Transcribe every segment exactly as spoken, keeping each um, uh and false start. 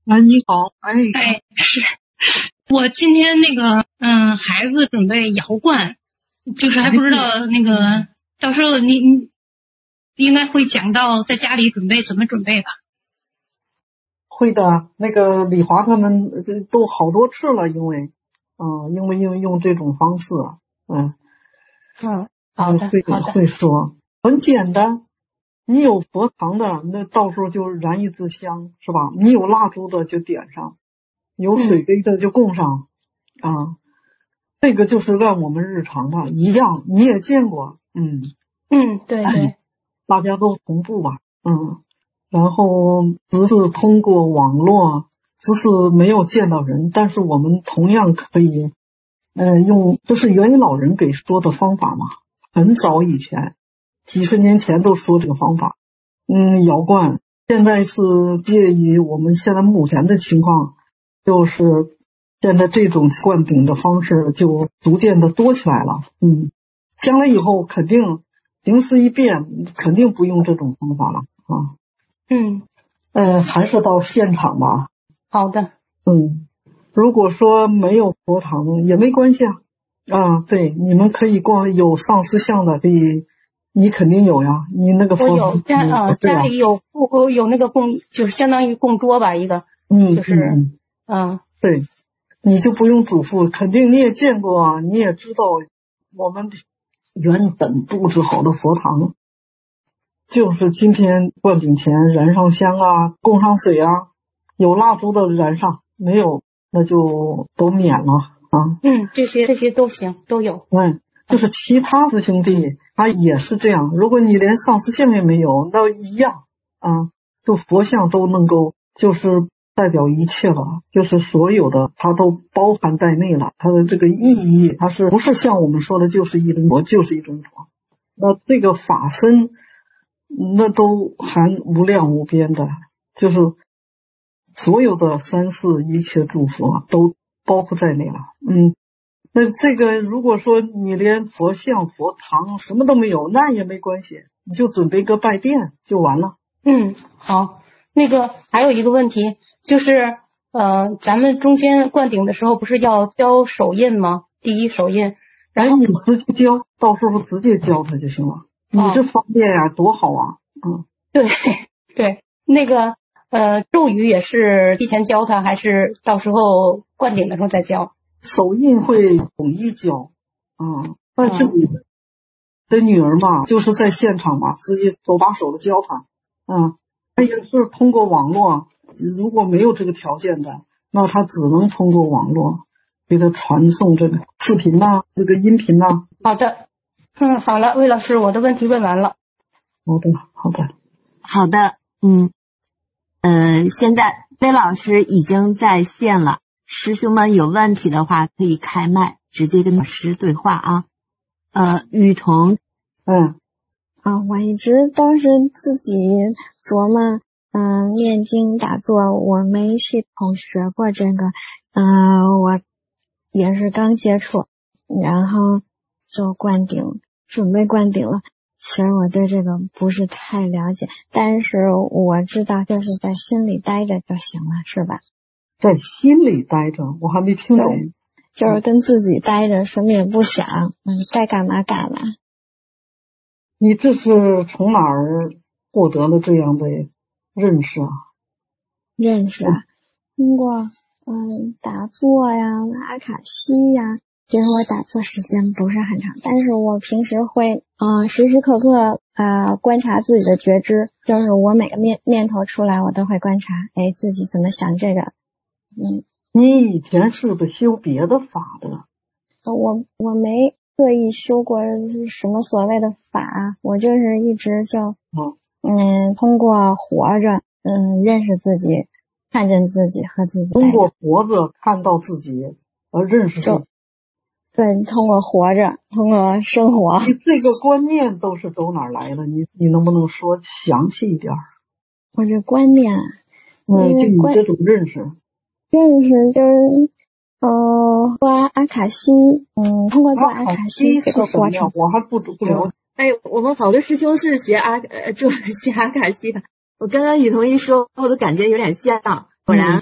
哎，你好，哎， 哎，是我今天那个，嗯，孩子准备摇罐，就是还不知道那个，到时候你你应该会讲到在家里准备怎么准备吧？ 会的，那个李华他们都好多次了，因为，嗯，因为用用这种方式，嗯， 嗯，好的， 会好的， 会说很简单。你有佛堂的，那到时候就燃一支香，是吧？你有蜡烛的就点上，有水杯的就供上，嗯、啊，这个就是按我们日常的一样，你也见过，嗯嗯，对对， 大家都同步吧，嗯。然后只是通过网络，只是没有见到人，但是我们同样可以，呃，用这是元宇老人给说的方法嘛，很早以前，几十年前都说这个方法，嗯，摇罐现在是介于我们现在目前的情况，就是现在这种灌顶的方式就逐渐的多起来了，嗯，将来以后肯定形势一变，肯定不用这种方法了啊。 嗯， 呃，还是到现场吧。 好的。 嗯，如果说没有佛堂也没关系啊。啊，对，你们可以逛，有上师像的，可以，你肯定有呀。你那个佛我有家呃家里有供有那个供，就是相当于供桌吧，一个， 嗯， 就是嗯嗯， 对，你就不用嘱咐，肯定你也见过啊，你也知道我们原本布置好的佛堂。就是今天灌顶前燃上香啊，供上水啊，有蜡烛的燃上，没有那就都免了啊。 嗯，这些这些都行，都有。 嗯，就是其他师兄弟他也是这样，如果你连上师像也没有，那一样啊，就佛像都能够就是代表一切了，就是所有的它都包含在内了，它的这个意义，它是不是像我们说的就是一尊佛就是一尊佛，那这个法身那都含无量无边的，就是所有的三世一切诸佛都包括在内了。嗯，那这个如果说你连佛像佛堂什么都没有，那也没关系，你就准备个拜殿就完了。 嗯，好。那个还有一个问题就是呃咱们中间灌顶的时候不是要交手印吗？第一手印，然后你直接交，到时候直接交他就行了。你这方便呀、啊，多好啊！嗯， 对对，那个呃咒语也是提前教他，还是到时候灌顶的时候再教？ 手印会统一教啊，但是你的女儿嘛，就是在现场嘛，直接手把手的教他。嗯，他也是通过网络，如果没有这个条件的，那他只能通过网络给他传送这个视频呐、啊，这个音频呐、啊。 好的，嗯，好了，魏老师，我的问题问完了。 好的，好的， 好的，嗯，呃，现在魏老师已经在线了，师兄们有问题的话可以开麦，直接跟老师对话啊。呃，雨桐， 嗯， 啊，我一直都是自己琢磨，嗯、呃，念经打坐，我没系统学过这个，嗯、呃，我也是刚接触，然后就灌顶，准备灌顶了。其实我对这个不是太了解，但是我知道就是在心里待着就行了，是吧？ 在心里待着，我还没听懂。 就是跟自己待着，什么也不想，嗯，该干嘛干嘛。 你这是从哪儿获得了这样的认识啊？ 认识啊，通过嗯打坐呀、阿卡西呀。其实我打坐时间不是很长，但是我平时会嗯、呃、时时刻刻啊、呃、观察自己的觉知，就是我每个念念头出来，我都会观察，哎，自己怎么想这个。嗯， 你以前是不是修别的法的？ 我我没特意修过什么所谓的法，我就是一直就嗯通过活着嗯认识自己，看见自己和自己。 通过活着看到自己而认识自己。 对，通过活着，通过生活。 你这个观念都是走哪儿来的？你你能不能说详细一点？ 我这观念， 嗯，就你这种认识， 认识就是呃，做阿卡西，嗯，通过做阿卡西这个过程， 我还不不了解。 哎，我们好多师兄是学阿呃，就是学阿卡西的。我刚刚雨桐一说，我都感觉有点像。果然，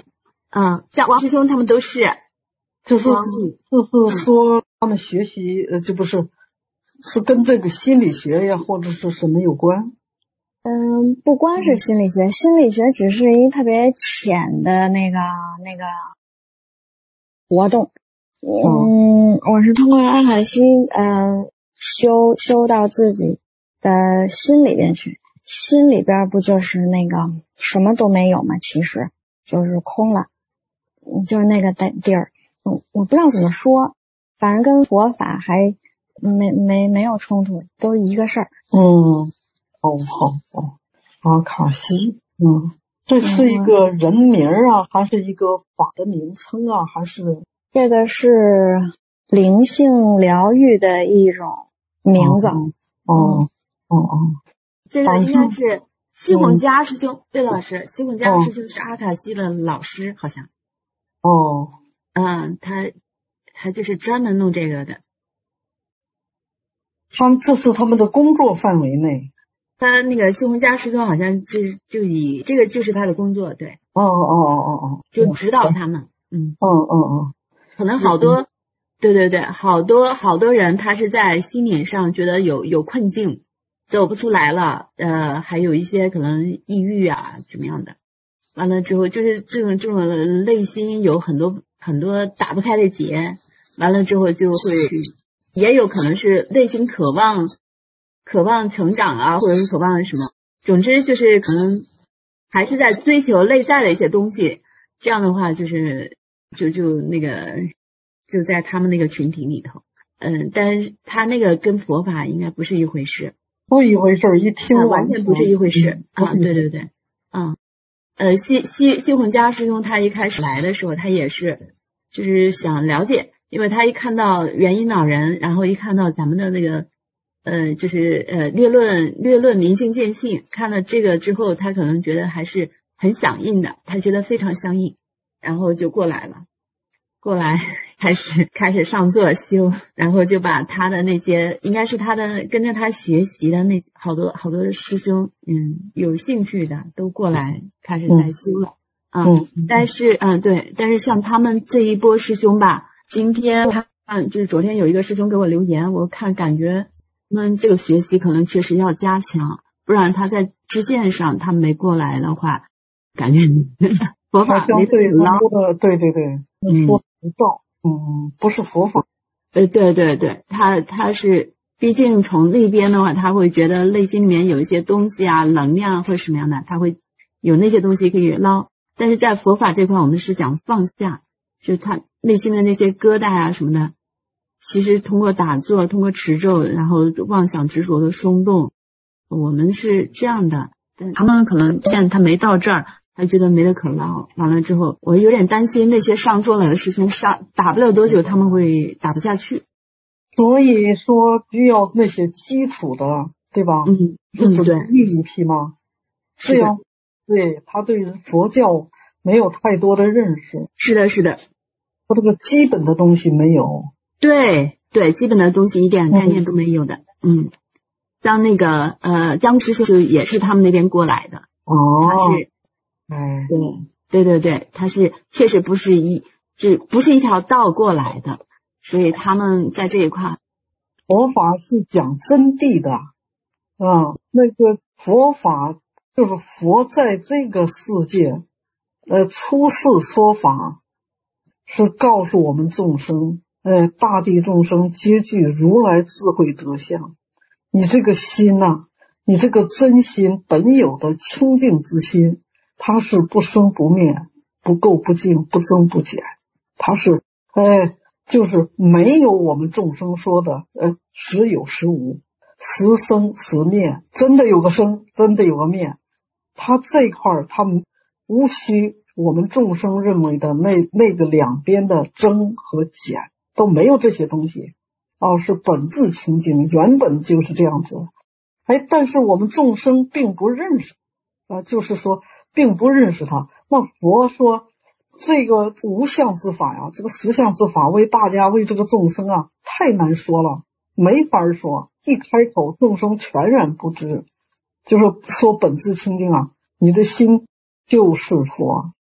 嗯，像王师兄他们都是， 就是就是说他们学习呃，就不是是跟这个心理学呀或者是什么有关？ 嗯，不光是心理学，心理学只是一特别浅的那个那个活动。嗯，我是通过阿卡西呃修修到自己的心里边去，心里边不就是那个什么都没有吗？其实就是空了，就是那个地儿。嗯，我不知道怎么说，反正跟佛法还没没没有冲突，都一个事儿。 嗯，哦，好哦，阿卡西，嗯，这是一个人名啊，还是一个法的名称啊，还是？ 这个是灵性疗愈的一种名字。 哦哦哦哦， 这个应该是西孔家师兄，对老师，西孔家师兄是阿卡西的老师，好像。 哦， 嗯，他他就是专门弄这个的。 他们这是他们的工作范围内。 他那个西孔家师兄好像就就以这个就是他的工作，对。 哦哦哦哦哦， 就指导他们。嗯嗯嗯嗯， 可能好多，对对对，好多好多人他是在心理上觉得有有困境，走不出来了，呃，还有一些可能抑郁啊怎么样的，完了之后就是这种这种内心有很多很多打不开的结，完了之后就会也有可能是内心渴望渴望成长啊，或者是渴望什么，总之就是可能还是在追求内在的一些东西，这样的话就是就就那个就在他们那个群体里头，嗯，但是他那个跟佛法应该不是一回事， 不一回事，一听、 啊、完全不是一回事、嗯、啊，对对对，啊，呃，西西西孔家师兄他一开始来的时候，他也是就是想了解，因为他一看到元婴老人，然后一看到咱们的那个呃，就是呃略论略论明心见性，看了这个之后，他可能觉得还是很响应的，他觉得非常相应，然后就过来了。过来开始开始上座修，然后就把他的那些应该是他的跟着他学习的那好多好多师兄，嗯，有兴趣的都过来开始在修了、嗯、啊。但是嗯对，但是像他们这一波师兄吧，今天他嗯就是昨天有一个师兄给我留言，我看感觉他们这个学习可能确实要加强，不然他在支线上他没过来的话，感觉佛法没对捞的，对对对，嗯。不道，嗯，不是佛法。 呃，对对对，他他是，毕竟从那边的话，他会觉得内心里面有一些东西啊，能量或什么样的，他会有那些东西可以捞。但是在佛法这块，我们是讲放下，就是他内心的那些疙瘩啊什么的，其实通过打坐，通过持咒，然后妄想执着的松动，我们是这样的。但他们可能现在他没到这儿。他觉得没得可捞，完了之后，我有点担心那些上座来的师兄上打不了多久，他们会打不下去。 所以说，需要那些基础的，对吧？ 嗯嗯，对， 一批吗？对呀，对他对佛教没有太多的认识。 是的，是的， 他这个基本的东西没有。 对对，基本的东西一点概念都没有的。嗯，嗯像那个呃，江师兄也是他们那边过来的。 哦， 他是。 哎， 对对对对，他是确实不是一，就不是一条道过来的，所以他们在这一块， 佛法是讲真谛的啊，那个佛法就是佛在这个世界，呃，出世说法，是告诉我们众生，呃，大地众生皆具如来智慧德相。你这个心呐、啊，你这个真心本有的清净之心。它是不生不灭，不垢不净，不增不减。它是，哎，就是没有我们众生说的，呃，时有时无，时生时灭，真的有个生，真的有个灭。它这块儿，它无需我们众生认为的那那个两边的增和减，都没有这些东西。哦，是本质清净，原本就是这样子。哎，但是我们众生并不认识，啊、呃，就是说。并不认识他。那佛说这个无相之法呀，这个实相之法为大家为这个众生啊太难说了，没法说，一开口众生全然不知。就是说本质清净啊，你的心就是佛，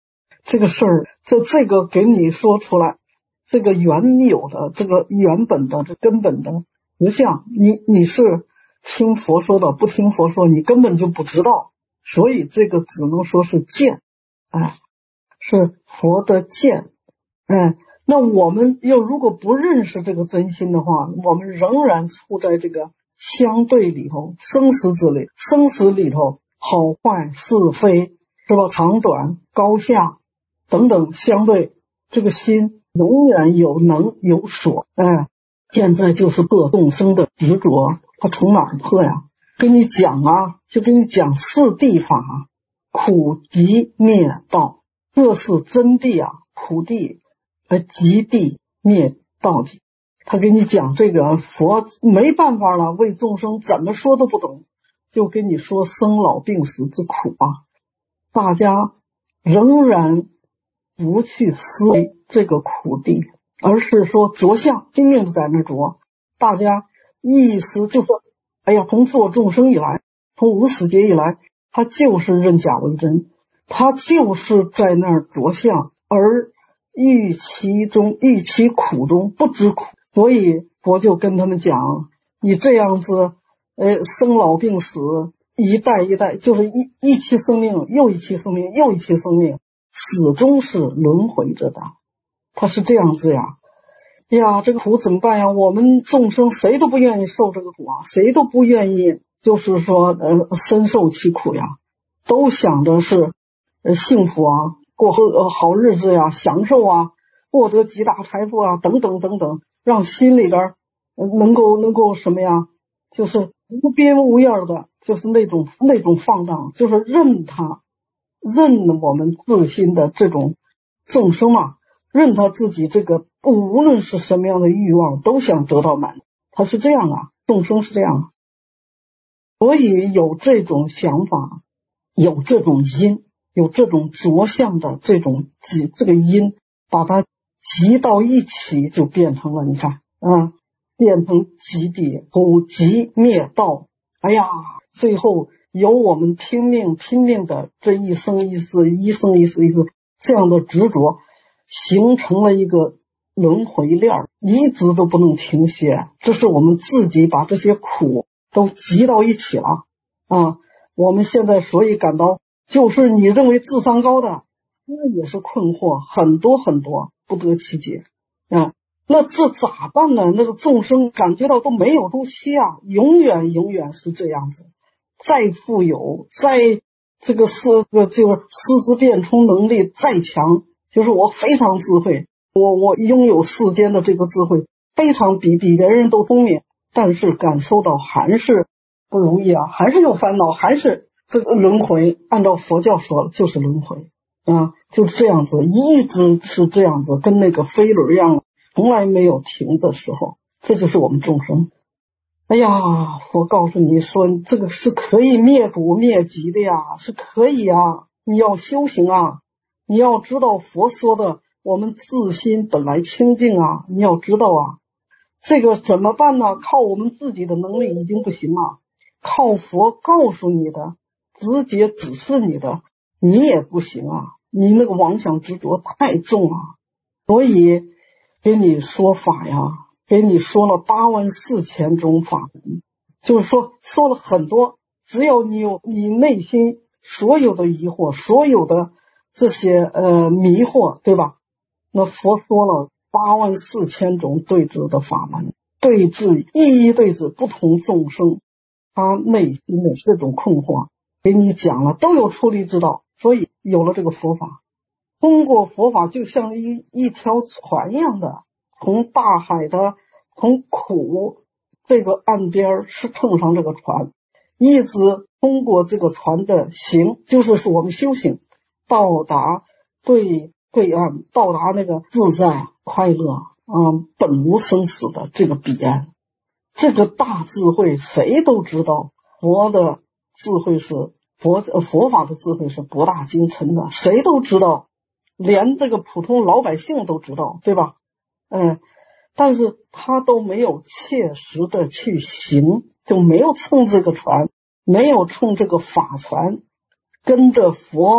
这个事儿，就这个给你说出来，这个原有的这个原本的这根本的不像你你是听佛说的，不听佛说你根本就不知道，所以这个只能说是见，哎，是佛的见，哎，那我们又如果不认识这个真心的话，我们仍然处在这个相对里头，生死之里，生死里头好坏是非是吧，长短高下等等相对，这个心永远有能有所，哎，现在就是各众生的执着，它从哪儿破呀？跟你讲啊，就跟你讲四谛法，苦集灭道，这是真谛啊，苦谛呃集谛灭道谛。他给你讲这个佛没办法了，为众生怎么说都不懂，就跟你说生老病死之苦啊，大家仍然不去思维这个苦谛，而是说着相，拼命的在那着。大家意思就是，哎呀，从做众生以来，从无始劫以来，他就是认假为真，他就是在那儿着相，而欲其中欲其苦中不知苦。所以佛就跟他们讲，你这样子呃，生老病死一代一代，就是一一期生命又一期生命又一期生命，始终是轮回着的，它是这样子呀。呀，这个苦怎么办呀？我们众生谁都不愿意受这个苦啊，谁都不愿意就是说呃深受其苦呀，都想着是呃幸福啊，过呃好日子呀，享受啊，获得极大财富啊，等等等等，让心里边能够能够什么呀，就是无边无沿的，就是那种那种放荡，就是任他任我们自心的这种众生嘛，任他自己这个无论是什么样的欲望都想得到满，他是这样啊，众生是这样啊。所以有这种想法，有这种因，有这种着相的这种集，这个因把它集到一起，就变成了你看啊，变成集谛苦集灭道。哎呀，最后由我们拼命拼命的这一生一世一生一世一世这样的执着，形成了一个轮回链，一直都不能停歇。这是我们自己把这些苦都集到一起了啊！我们现在所以感到，就是你认为智商高的，那也是困惑很多很多，不得其解啊。那这咋办呢？那个众生感觉到都没有东西啊，永远永远是这样子。再富有，再这个是个就是思之变通能力再强，就是我非常智慧，我我拥有世间的这个智慧，非常比比别人都聪明，但是感受到还是不容易啊，还是有烦恼，还是这个轮回。按照佛教说了，就是轮回啊，就是这样子，一直是这样子，跟那个飞轮一样，从来没有停的时候。这就是我们众生。哎呀，佛告诉你说，这个是可以灭苦灭集的呀，是可以啊，你要修行啊，你要知道佛说的，我们自心本来清净啊，你要知道啊。这个怎么办呢？靠我们自己的能力已经不行了，靠佛告诉你的，直接指示你的，你也不行啊，你那个妄想执着太重啊。所以给你说法呀，给你说了八万四千种法门，就是说说了很多，只要你有你内心所有的疑惑，所有的这些呃迷惑，对吧？那佛说了八万四千种对治的法门，对治一一对治不同众生他内心的这种困惑，给你讲了，都有出离之道。所以有了这个佛法，通过佛法就像一一条船一样的，从大海的从苦这个岸边是乘上这个船，一直通过这个船的行，就是说我们修行到达对对岸，到达那个自在快乐嗯，本无生死的这个彼岸。这个大智慧谁都知道，佛的智慧是佛佛法的智慧是博大精深的，谁都知道，连这个普通老百姓都知道，对吧？嗯，但是他都没有切实的去行，就没有乘这个船，没有乘这个法船，跟着佛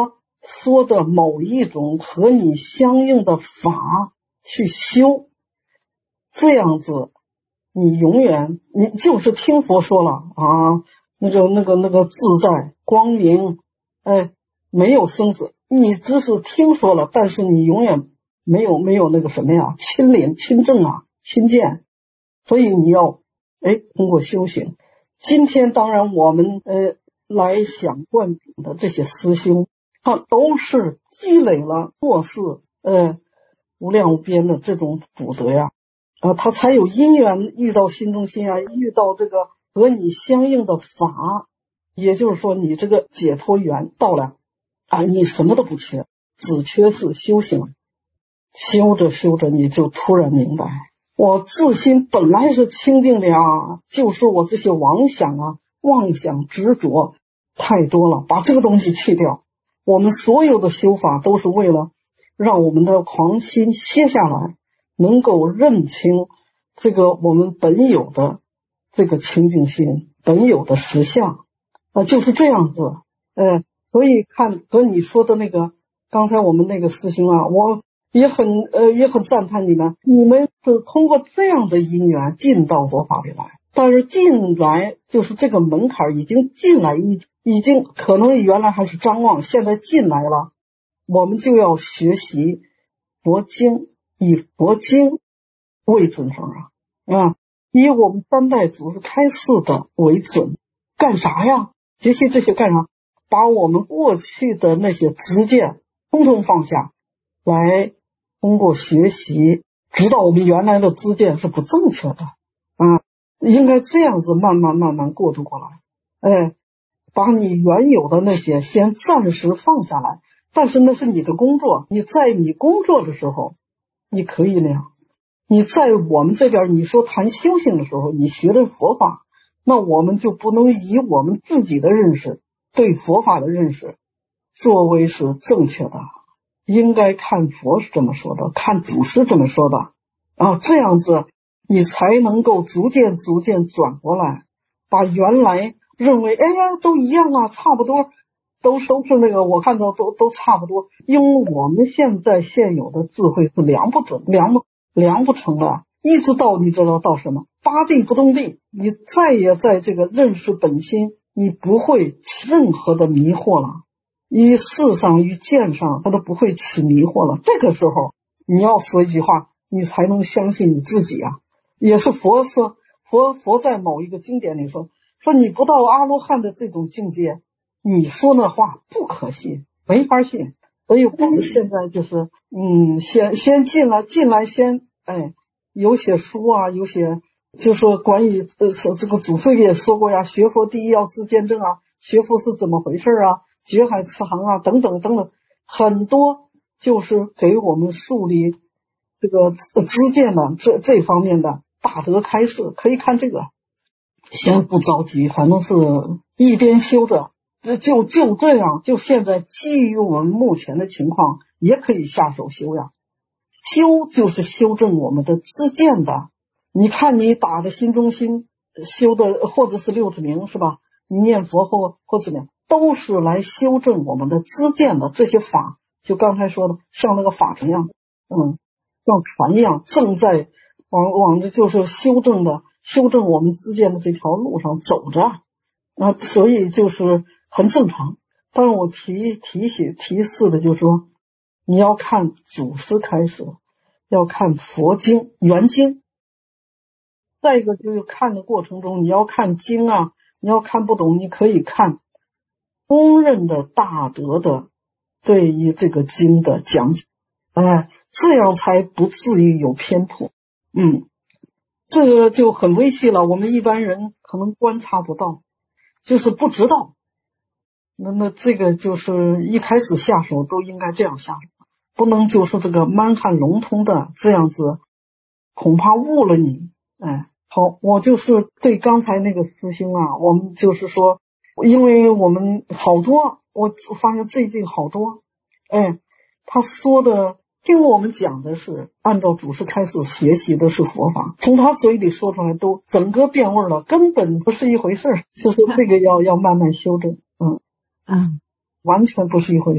说的某一种和你相应的法去修，这样子你永远你就是听佛说了啊，那个那个那个自在光明，哎，没有生死，你只是听说了，但是你永远没有没有那个什么呀，亲临亲证啊，亲见。所以你要哎通过修行。今天当然我们呃来想灌顶的这些师兄，他都是积累了过世呃无量无边的这种福德呀，啊，他才有因缘遇到心中心啊，遇到这个和你相应的法，也就是说你这个解脱缘到了啊，你什么都不缺，只缺是修行。修着修着你就突然明白，我自心本来是清净的呀，就是我这些妄想啊、妄想执着太多了，把这个东西去掉。我们所有的修法都是为了让我们的狂心歇下来，能够认清这个我们本有的这个清净心，本有的实相啊，就是这样子。呃，所以看和你说的那个刚才我们那个师兄啊，我也很呃也很赞叹你们，你们是通过这样的因缘进到佛法里来，但是进来就是这个门槛已经进来，已已经可能原来还是张望，现在进来了，我们就要学习佛经，以佛经为准绳啊啊，以我们三代祖师开示的为准，干啥呀？学习这些干啥？把我们过去的那些执见通通放下来，通过学习知道我们原来的知见是不正确的啊，应该这样子慢慢慢慢过渡过来。哎，把你原有的那些先暂时放下来，但是那是你的工作，你在你工作的时候你可以那样，你在我们这边你说谈修行的时候，你学的佛法，那我们就不能以我们自己的认识对佛法的认识作为是正确的，应该看佛是这么说的，看祖师这么说的啊，这样子你才能够逐渐逐渐转过来，把原来认为哎呀都一样啊，差不多都都是那个我看到都都差不多，因为我们现在现有的智慧是量不准量不量不成了，一直到你知道到什么八地不动地，你再也在这个认识本心，你不会任何的迷惑了，于事上于见上它都不会起迷惑了。这个时候你要说一句话，你才能相信你自己啊。也是佛说，佛佛在某一个经典里说，说你不到阿罗汉的这种境界，你说那话不可信，没法信。所以我们现在就是嗯，先先进来进来先哎，有些书啊，有些就说关于呃说这个祖师也说过呀，学佛第一要自见证啊，学佛是怎么回事啊，觉海慈航啊等等等等，很多就是给我们树立这个知见的这这方面的大德开示，可以看这个。先不着急，反正是一边修着，就就这样，就现在基于我们目前的情况，也可以下手修呀。修就是修正我们的知见的。你看你打的心中心修的，或者是六字明是吧？你念佛后或怎么样，都是来修正我们的知见的。这些法，就刚才说的，像那个法一样，嗯，像船一样，正在往往的就是修正的。修正我们之间的这条路上走着啊，所以就是很正常。但是我提提醒提示的就是说，你要看祖师开始，要看佛经原经。再一个就是看的过程中，你要看经啊，你要看不懂，你可以看公认的大德的对于这个经的讲解，哎，这样才不至于有偏颇。嗯。这个就很微细了，我们一般人可能观察不到，就是不知道。那么这个就是一开始下手都应该这样下手，不能就是这个满汉笼统的这样子，恐怕误了你。哎，好，我就是对刚才那个师兄啊，我们就是说，因为我们好多，我发现最近好多，哎，他说的。听我们讲的是按照祖师开始学习的是佛法，从他嘴里说出来都整个变味了，根本不是一回事儿。就是这个要要慢慢修正，嗯嗯， 完全不是一回事儿。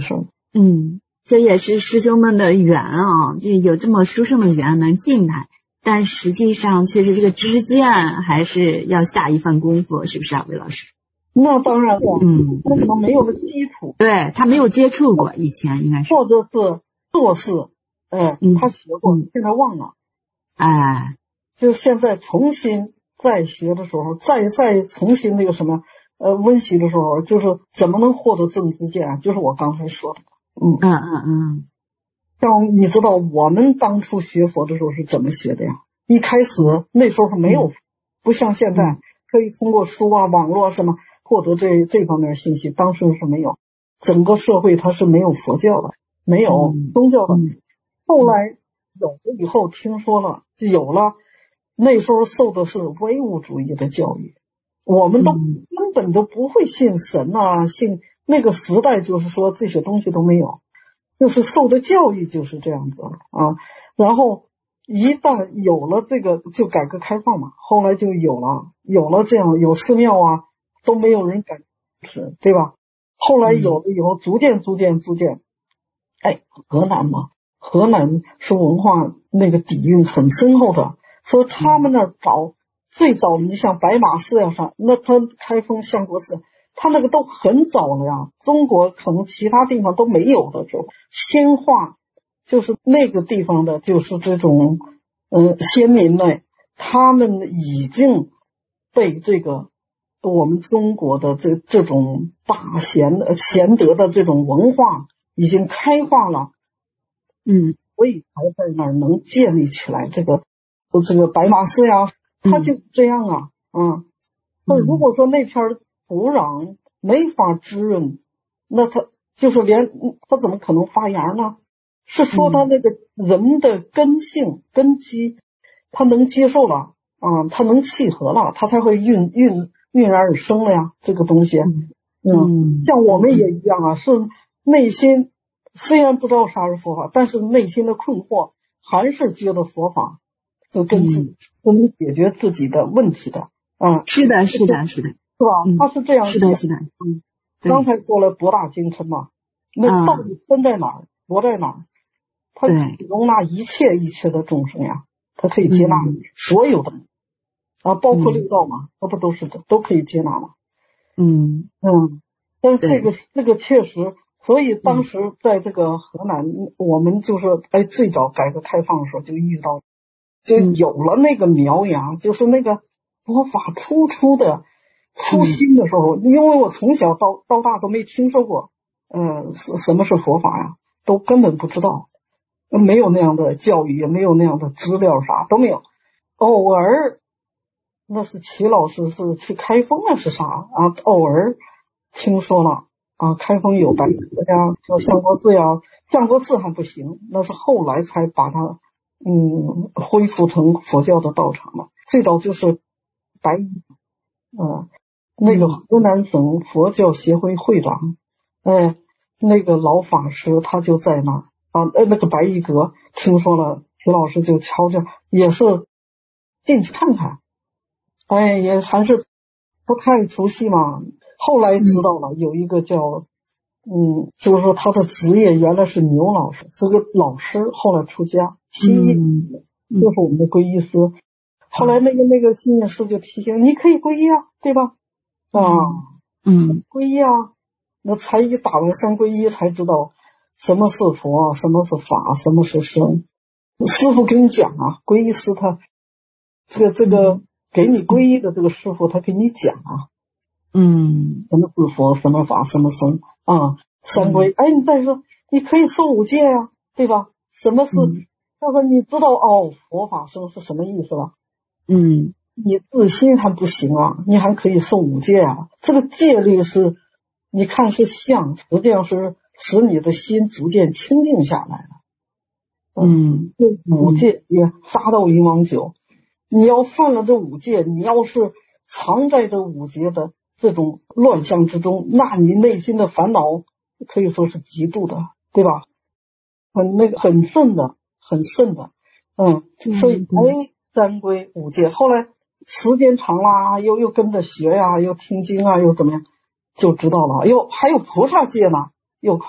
嗯，这也是师兄们的缘啊，就有这么殊胜的缘能进来，但实际上确实这个知见还是要下一番功夫，是不是啊，魏老师？ 那当然了， 嗯， 为什么没有个基础？ 对，他没有接触过，以前应该是， 或者是做事，呃， 嗯他学过， 嗯现在忘了， 哎， 就现在重新再学的时候，再再重新那个什么，呃，温习的时候，就是怎么能获得正知见啊？就是我刚才说的，嗯嗯嗯嗯， 像你知道我们当初学佛的时候是怎么学的呀？一开始那时候没有， 嗯、 不像现在、嗯、可以通过书啊、网络什么获得这这方面信息，当时是没有，整个社会它是没有佛教的，没有宗教的。 嗯嗯、 后来有了以后，听说了就有了，那时候受的是唯物主义的教育，我们都根本都不会信神啊，信那个时代就是说这些东西都没有。就是受的教育就是这样子啊，然后一旦有了这个，就改革开放嘛，后来就有了有了这样有寺庙啊，都没有人敢吃，对吧？后来有了以后，逐渐逐渐逐渐，哎，河南嘛，河南是文化那个底蕴很深厚的，所以他们那儿早最早，你像白马寺呀啥，那他开封相国寺。他那个都很早了呀，中国可能其他地方都没有的时候，先化就是那个地方的，就是这种呃先民们，他们已经被这个我们中国的这这种大贤的贤德的这种文化已经开化了， 嗯， 所以才在那儿能建立起来这个这个白马寺呀，它就这样啊，嗯，那、嗯、如果说那片土壤没法滋润，那它就是连它怎么可能发芽呢？是说它那个人的根性、根基，它能接受了啊，它能契合了，它才会孕孕孕然而生了呀。这个东西，嗯，嗯像我们也一样啊，是内心虽然不知道啥是佛法，但是内心的困惑还是觉得佛法就跟自己就能解决自己的问题的啊。 是的，是的，是的。 是吧？他是这样是的，是的。 嗯，刚才说了博大精深嘛，那到底分在哪儿？佛在哪儿？他容纳一切一切的众生呀，他可以接纳所有的、嗯、啊，包括六道嘛，那、嗯、不都是的，都可以接纳嘛。 嗯嗯，但是这个这个确实，所以当时在这个河南，嗯、我们就是哎最早改革开放的时候就遇到，就有了那个苗芽，嗯、就是那个佛法突出的。初心的时候，嗯、因为我从小到到大都没听说过，呃，什么是佛法呀，都根本不知道，没有那样的教育，也没有那样的资料，啥都没有。偶尔，那是齐老师是去开封啊，是啥啊？偶尔听说了啊，开封有白阁呀，叫相国寺呀，相国寺还不行，那是后来才把它嗯恢复成佛教的道场嘛。最早就是白衣，嗯。那个河南省佛教协会会长，哎，那个老法师他就在那儿啊，呃，那个白衣阁，听说了，徐老师就瞧瞧，也是进去看看，哎，也还是不太熟悉嘛。后来知道了，有一个叫，嗯，就是说他的职业原来是牛老师，是个老师，后来出家，西医，嗯、就是我们的皈依师。后来那个那个信念师就提醒你可以皈依啊，对吧？啊， 嗯， 皈依啊，那才一打完三皈依才知道什么是佛，什么是法，什么是僧。师傅给你讲啊，皈依师他这个这个给你皈依的这个师傅他给你讲啊， 嗯， 什么是佛，什么法，什么僧啊，三皈。哎，你再说你可以受五戒啊，对吧？什么是？他说你知道哦，佛法僧是什么意思吧？ 嗯。 你自心还不行啊，你还可以受五戒啊。这个戒律是，你看是相，实际上是使你的心逐渐清净下来了。 嗯， 这五戒也杀到淫王酒，你要犯了这五戒，你要是藏在这五戒的这种乱象之中，那你内心的烦恼可以说是极度的，对吧？很那个很甚的，很甚的。嗯，所以哎，三皈五戒，后来。时间长啦，又又跟着学呀，又听经啊，又怎么样，就知道了。哟，还有菩萨戒呢，又快。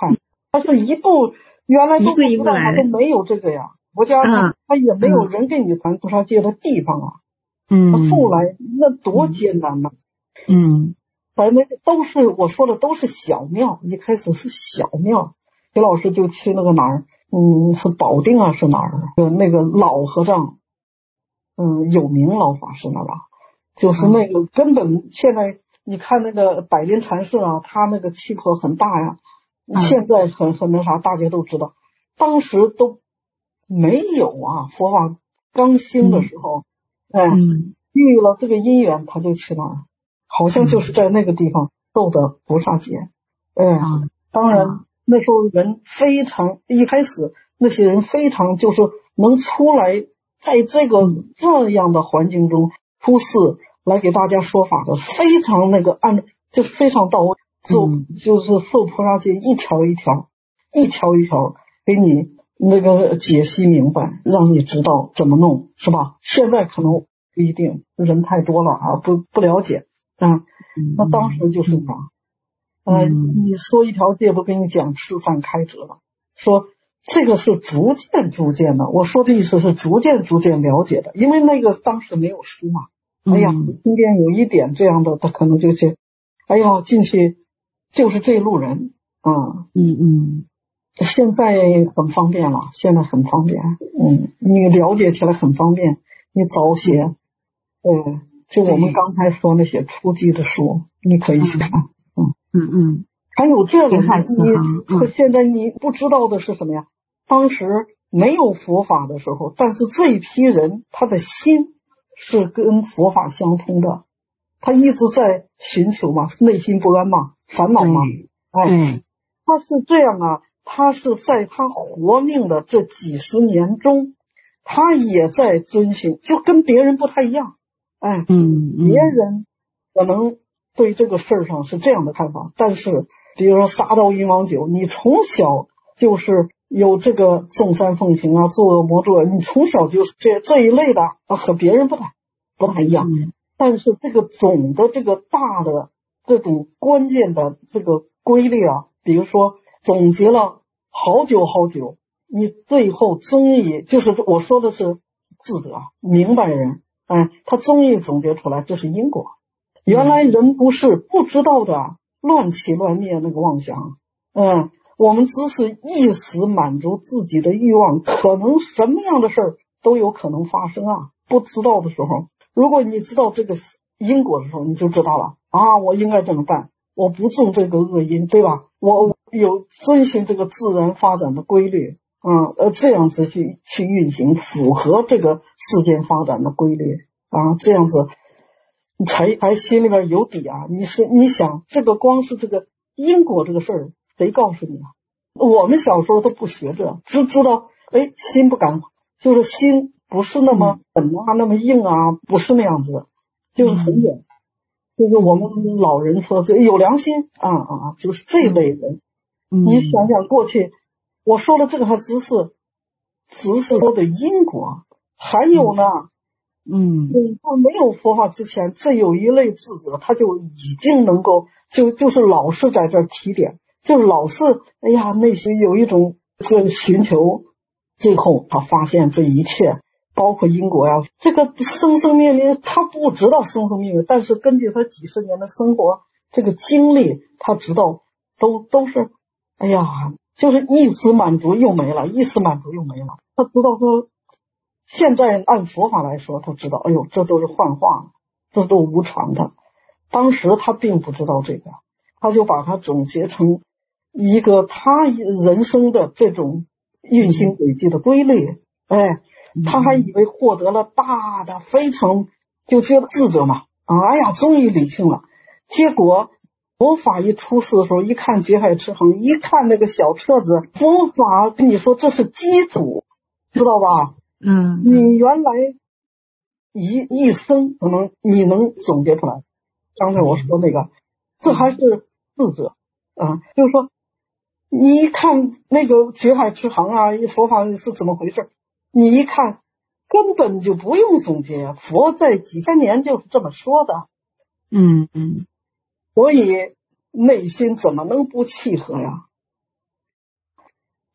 他是一步原来都不知道，他都没有这个呀。国家他他也没有人给你传菩萨戒的地方啊。嗯，后来那多艰难呐。 嗯， 咱那个都是我说的都是小庙，一开始是小庙。徐老师就去那个哪儿，嗯，是保定啊，是哪儿？那个老和尚，嗯，有名老法师那吧，就是那个根本现在你看那个百灵禅师啊，他那个气魄很大呀。现在很很那啥，大家都知道，当时都没有啊，佛法刚兴的时候，嗯、哎，遇了这个因缘，他就去那儿，好像就是在那个地方受的菩萨戒。哎、嗯，当然那时候人非常，一开始那些人非常就是能出来，在这个这样的环境中出世来给大家说法的，非常那个按就是非常到位。就就是受菩萨戒一条一条一条一条给你那个解析明白，让你知道怎么弄，是吧？现在可能不一定，人太多了啊，不不了解啊。那当时就是这样，呃，你说一条戒不跟你讲吃饭开哲了，说这个是逐渐逐渐的，我说的意思是逐渐逐渐了解的，因为那个当时没有书嘛。哎呀，今天有一点这样的，他可能就去，哎呀，进去。就是这路人啊，嗯嗯，现在很方便了，现在很方便，嗯，你了解起来很方便，你早写，呃，就我们刚才说那些初级的书，你可以去看，嗯嗯嗯，还有这个，你现在你不知道的是什么呀？当时没有佛法的时候，但是这一批人他的心是跟佛法相通的。他一直在寻求嘛，内心不安嘛，烦恼嘛，哎，他是这样啊，他是在他活命的这几十年中，他也在遵循，就跟别人不太一样，哎，嗯，别人可能对这个事儿上是这样的看法，但是比如说杀盗淫妄酒，你从小就是有这个纵山奉行啊，作恶魔作，你从小就是这这一类的啊，和别人不太不太一样。嗯，但是这个总的这个大的这种关键的这个规律啊，比如说总结了好久好久，你最后终于就是我说的是智者明白人，哎，他终于总结出来这是因果。原来人不是不知道的乱起乱灭那个妄想，嗯，我们只是一时满足自己的欲望，可能什么样的事儿都有可能发生啊，不知道的时候。如果你知道这个因果的时候，你就知道了啊，我应该怎么办？我不种这个恶因，对吧？我有遵循这个自然发展的规律，啊，呃，这样子去去运行，符合这个世间发展的规律啊，这样子你才才心里边有底啊。你是你想这个光是这个因果这个事儿，谁告诉你啊？我们小时候都不学这，只知道哎，心不敢，就是心。不是那么狠啊，那么硬啊，不是那样子的，就是很远。就是我们老人说这有良心啊啊，就是这类人。你想想过去，我说的这个还只是只是说的因果，还有呢，嗯，他没有佛法之前，这有一类智者，他就已经能够就就是老是在这儿提点，就是老是哎呀，内心有一种这个寻求，最后他发现这一切。包括因果呀，这个生生灭灭，他不知道生生灭灭，但是根据他几十年的生活这个经历，他知道都都是，哎呀，就是一时满足又没了，一时满足又没了。他知道说，现在按佛法来说，他知道，哎呦，这都是幻化，这都无常的。当时他并不知道这个，他就把它总结成一个他人生的这种运行轨迹的规律，哎。他还以为获得了大的非常就觉得智者嘛，啊，哎呀，终于理清了。结果佛法一出世的时候，一看觉海持衡，一看那个小册子，佛法跟你说这是基础，知道吧？嗯，你原来一一生可能你能总结出来。刚才我说那个，这还是智者啊，就是说你一看那个觉海持衡啊，佛法是怎么回事？你一看根本就不用总结，佛在几千年就是这么说的，嗯嗯，所以内心怎么能不契合呀？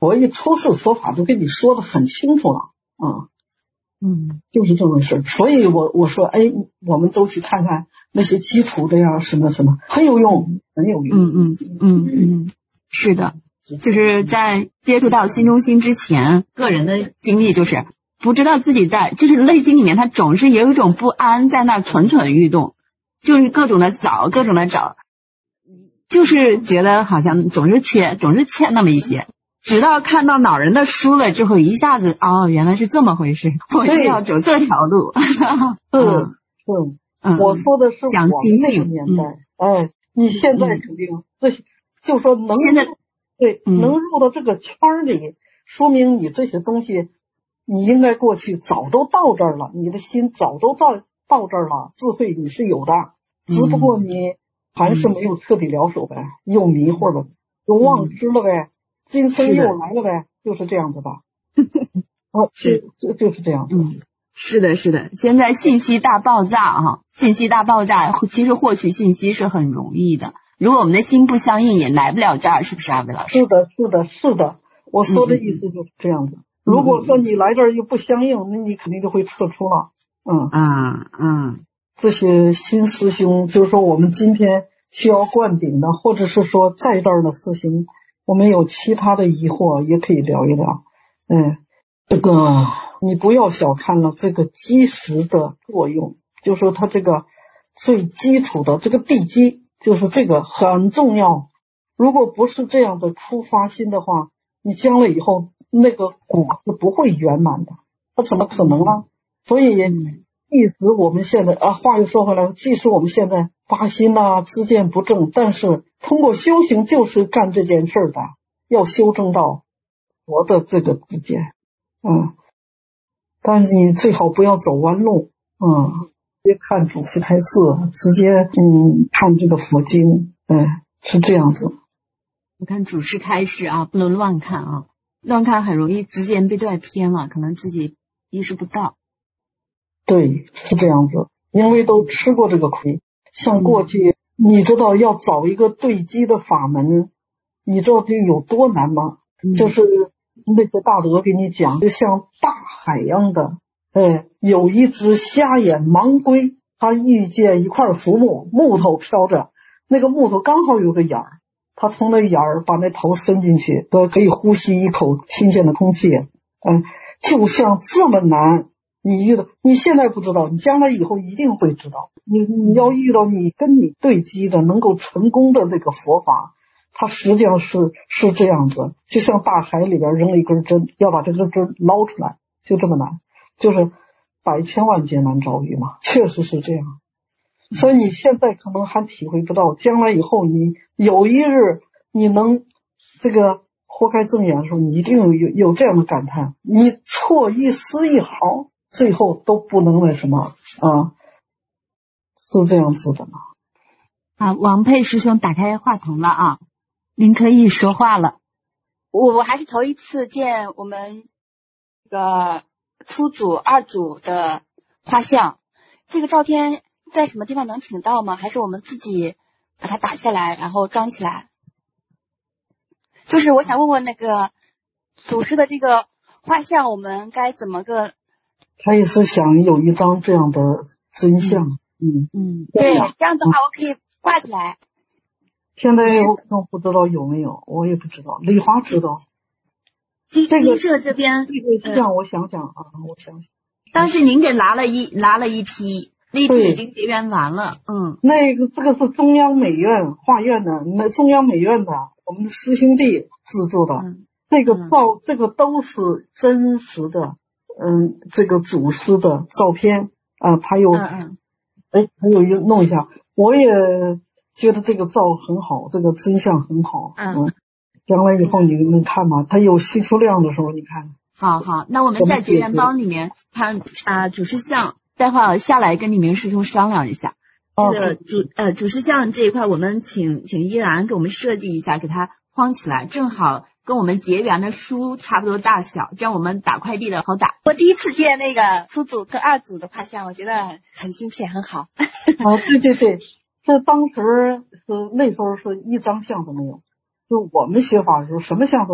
佛一出世说法都跟你说的很清楚了啊。 嗯， 就是这么回事。所以我我说，哎，我们都去看看那些基础的呀，什么什么，很有用，很有用。 嗯嗯嗯嗯，是的，就是在接触到新中心之前，个人的经历就是不知道自己在，就是内心里面他总是有一种不安在那蠢蠢欲动，就是各种的找，各种的找，就是觉得好像总是缺，总是欠那么一些。直到看到老人的书了之后，一下子哦，原来是这么回事，我就要走这条路。 是是， 嗯， 我说的是讲我们那个年代，嗯、哎，你现在肯定这、嗯、就说能现在对、 嗯、 能入到这个圈里，说明你这些东西，你应该过去早都到这儿了，你的心早都到到这儿了，智慧你是有的，只不过你还是没有彻底了手呗，嗯、又迷糊了，又忘失了呗。今生又来了呗，就是这样子吧。哦，是，就就是这样子。 嗯，是的，是的。现在信息大爆炸啊，信息大爆炸，其实获取信息是很容易的。如果我们的心不相应，也来不了这儿，是不是啊，魏老师？ 是的，是的，是的。我说的意思就是这样子。嗯、如果说你来这儿又不相应，那你肯定就会撤出了。嗯啊嗯， 这些新师兄，就是说我们今天需要灌顶的，或者是说在这儿的师兄。我们有其他的疑惑也可以聊一聊，嗯，这个你不要小看了这个基石的作用，就是说它这个最基础的这个地基，就是这个很重要。如果不是这样的出发心的话，你将来以后那个果是不会圆满的，它怎么可能呢？所以即使我们现在啊，话又说回来，即使我们现在发心呐、啊，知见不正，但是通过修行就是干这件事的，要修正到佛的这个知见，嗯，但你最好不要走弯路，嗯，直接看主持开示，直接嗯看这个佛经，嗯，是这样子。 我看主持开示啊，不能乱看啊，乱看很容易知见被带偏了，可能自己意识不到。 对，是这样子，因为都吃过这个亏。像过去，嗯、你知道要找一个对机的法门，你知道这有多难吗？嗯、就是那些大德给你讲，就像大海一样的，哎，有一只瞎眼盲龟，它遇见一块浮木，木头飘着，那个木头刚好有个眼儿，它从那眼儿把那头伸进去，都可以呼吸一口新鲜的空气。嗯，就像这么难。你遇到，你现在不知道，你将来以后一定会知道。你你要遇到你跟你对机的能够成功的这个佛法，它实际上是是这样子，就像大海里边扔了一根针，要把这根针捞出来，就这么难，就是百千万劫难遭遇嘛，确实是这样。所以你现在可能还体会不到，将来以后你有一日你能这个豁开正眼的时候，你一定有有这样的感叹，你错一丝一毫。最后都不能那什么啊，是这样子的吗？ 啊，王佩师兄打开话筒了啊，您可以说话了。 我我还是头一次见我们这个初组、二组的画像，这个照片在什么地方能请到吗？还是我们自己把它打下来然后装起来？就是我想问问那个祖师的这个画像，我们该怎么个？ 他也是想有一张这样的真相，嗯嗯， 对，这样的话我可以挂起来。 现在我不知道有没有，我也不知道，李华知道。 金这个社这边这个像我想想啊，我想想， 当时您给拿了一拿了一批，那一批已经结缘完了，嗯， 那个这个是中央美院画院的，那中央美院的我们的师兄弟制作的， 嗯、 这个照、嗯、这个都是真实的。嗯，这个祖师的照片啊，他又，哎、嗯嗯，他又弄一下，我也觉得这个照很好，这个真相很好。嗯，将来以后你能看吗？他有需求量的时候，你看。 好好，那我们在结缘包里面看啊，主师像，待会儿下来跟李明师兄商量一下。这个主呃主师像这一块，我们请请依然给我们设计一下，给它框起来，正好。跟我们结缘的书差不多大小，这样我们打快递的好打。 我第一次见那个初组跟二组的画像，我觉得很亲切，很好。 啊，对对对，这当时是那时候是一张像都没有，就我们学法的时候什么像都没有，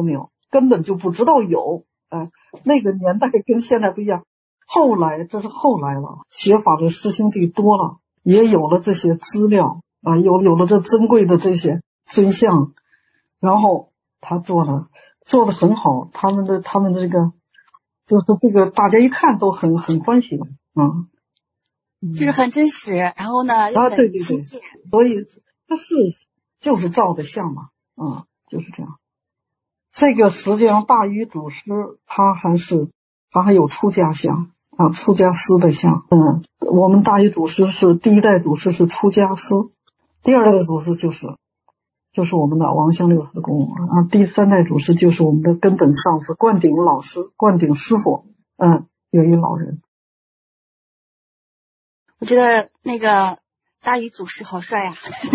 根本就不知道有。哎，那个年代跟现在不一样。后来这是后来了，学法的师兄弟多了，也有了这些资料啊，有有了这珍贵的这些尊像，然后他做了做得很好，他们的他们的这个就是这个大家一看都很很欢喜啊， 就是很真实，然后呢又啊很对对对， 亲切。 所以它是就是照的像嘛，啊就是这样。这个实际上大禹祖师他还是他还有出家相啊，出家师的像。嗯，我们大禹祖师是第一代祖师是出家师，第二代祖师就是就是我们的王香六师公啊，第三代祖师就是我们的根本上师灌顶老师灌顶师傅。嗯，有一老人。 我觉得那个大禹祖师好帅呀、啊！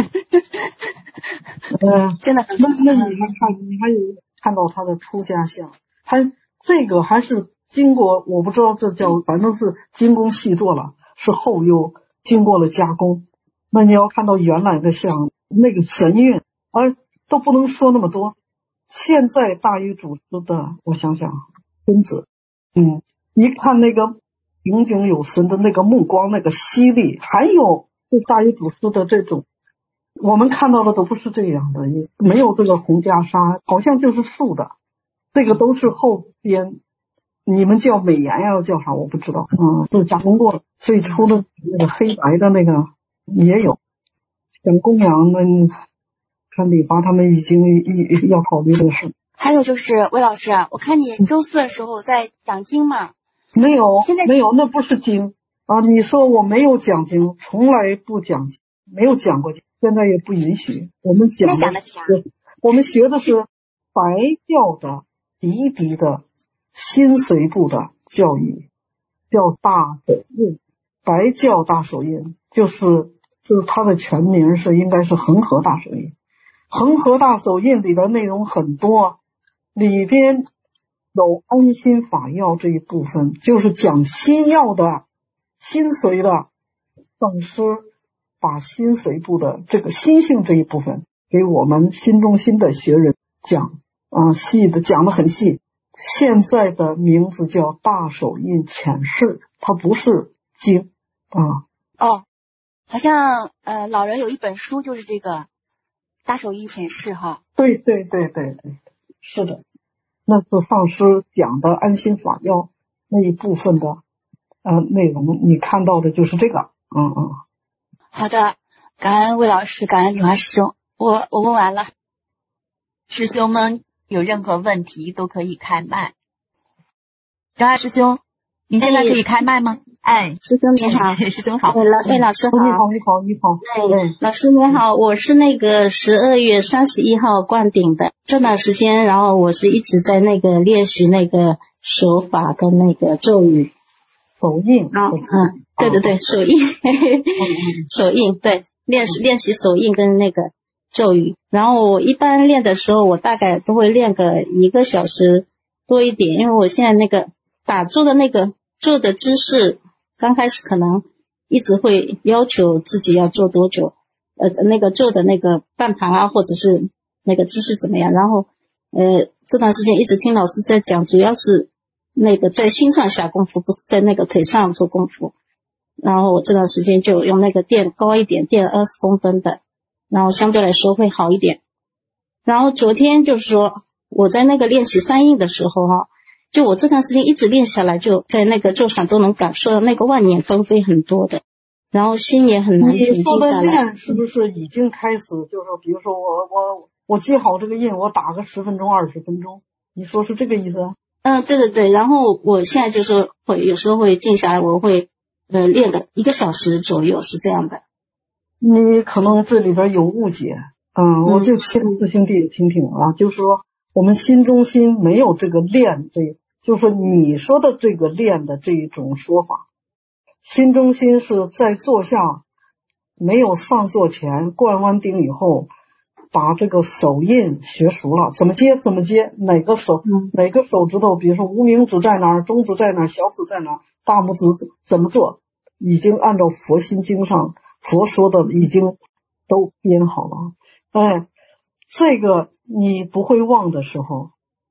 嗯， 真的。 那那你还看你还有看到他的出家相，他这个还是经过我不知道这叫反正是精工细作了，是后又经过了加工。那你要看到原来的像那个神韵，而都不能说那么多。现在大禹祖师的，我想想，孙子，嗯，一看那个炯炯有神的那个目光，那个犀利，还有对大禹祖师的这种。我们看到的都不是这样的，也没有这个红袈裟，好像就是素的，这个都是后边你们叫美颜呀，叫啥我不知道，嗯，是加工过的。最初的那个黑白的那个也有，像供养们看理发他们已经一要考虑的事。 还有就是魏老师啊，我看你周四的时候在讲经嘛？ 没有， 现在没有，那不是经啊！你说我没有讲经，从来不讲经，没有讲过经。现在也不允许我们讲的是，我们学的是白教的嫡嫡的新随部的教义，叫大手印。白教大手印就是就是它的全名是应该是恒河大手印。恒河大手印里边内容很多，里边有安心法要这一部分，就是讲心要的心随的上师。把心随部的这个心性这一部分给我们心中心的学人讲啊，细的讲得很细。现在的名字叫大手印浅释，它不是经啊。 哦，好像呃老人有一本书就是这个大手印浅释哈。 对对对对对，是的，那是上师讲的安心法要那一部分的呃内容，你看到的就是这个，嗯嗯。 好的，感恩魏老师，感恩李华师兄，我我问完了。 师兄们有任何问题都可以开麦。张二师兄，你现在可以开麦吗？哎， 师兄你好。 师兄好。 哎，老魏老师好。 你好，你好，你好。 哎，老师你好，我是那个十二月三十一号灌顶的，这段时间，然后我是一直在那个练习那个手法跟那个咒语。 手印啊，嗯，对对对，手印，手印，对，练习练习手印跟那个咒语。然后我一般练的时候，我大概都会练个一个小时多一点，因为我现在那个打坐的那个坐的姿势，刚开始可能一直会要求自己要做多久，呃，那个坐的那个半盘啊，或者是那个姿势怎么样。然后，呃，这段时间一直听老师在讲，主要是那个在心上下功夫，不是在那个腿上做功夫。然后我这段时间就用那个垫高一点，垫二十公分的，然后相对来说会好一点。然后昨天就是说我在那个练习三印的时候哈，就我这段时间一直练下来，就在那个坐上都能感受到那个万念纷飞很多的，然后心也很难平静下来。 你说的练是不是已经开始？就是比如说我我我接好这个印，我打个十分钟、二十分钟，你说是这个意思？ 嗯，对对对。然后我现在就是会有时候会静下来，我会呃练个一个小时左右，是这样的。 你可能这里边有误解，嗯，我就请师兄弟听听啊，就是说我们心中心没有这个练，这就是说你说的这个练的这一种说法。心中心是在坐下没有上座前灌完顶以后，把这个手印学熟了，怎么接怎么接，哪个手、嗯、哪个手指头，比如说无名指在哪儿，中指在哪儿，小指在哪儿，大拇指怎么做，已经按照佛心经上佛说的已经都编好了。哎，这个你不会忘的时候，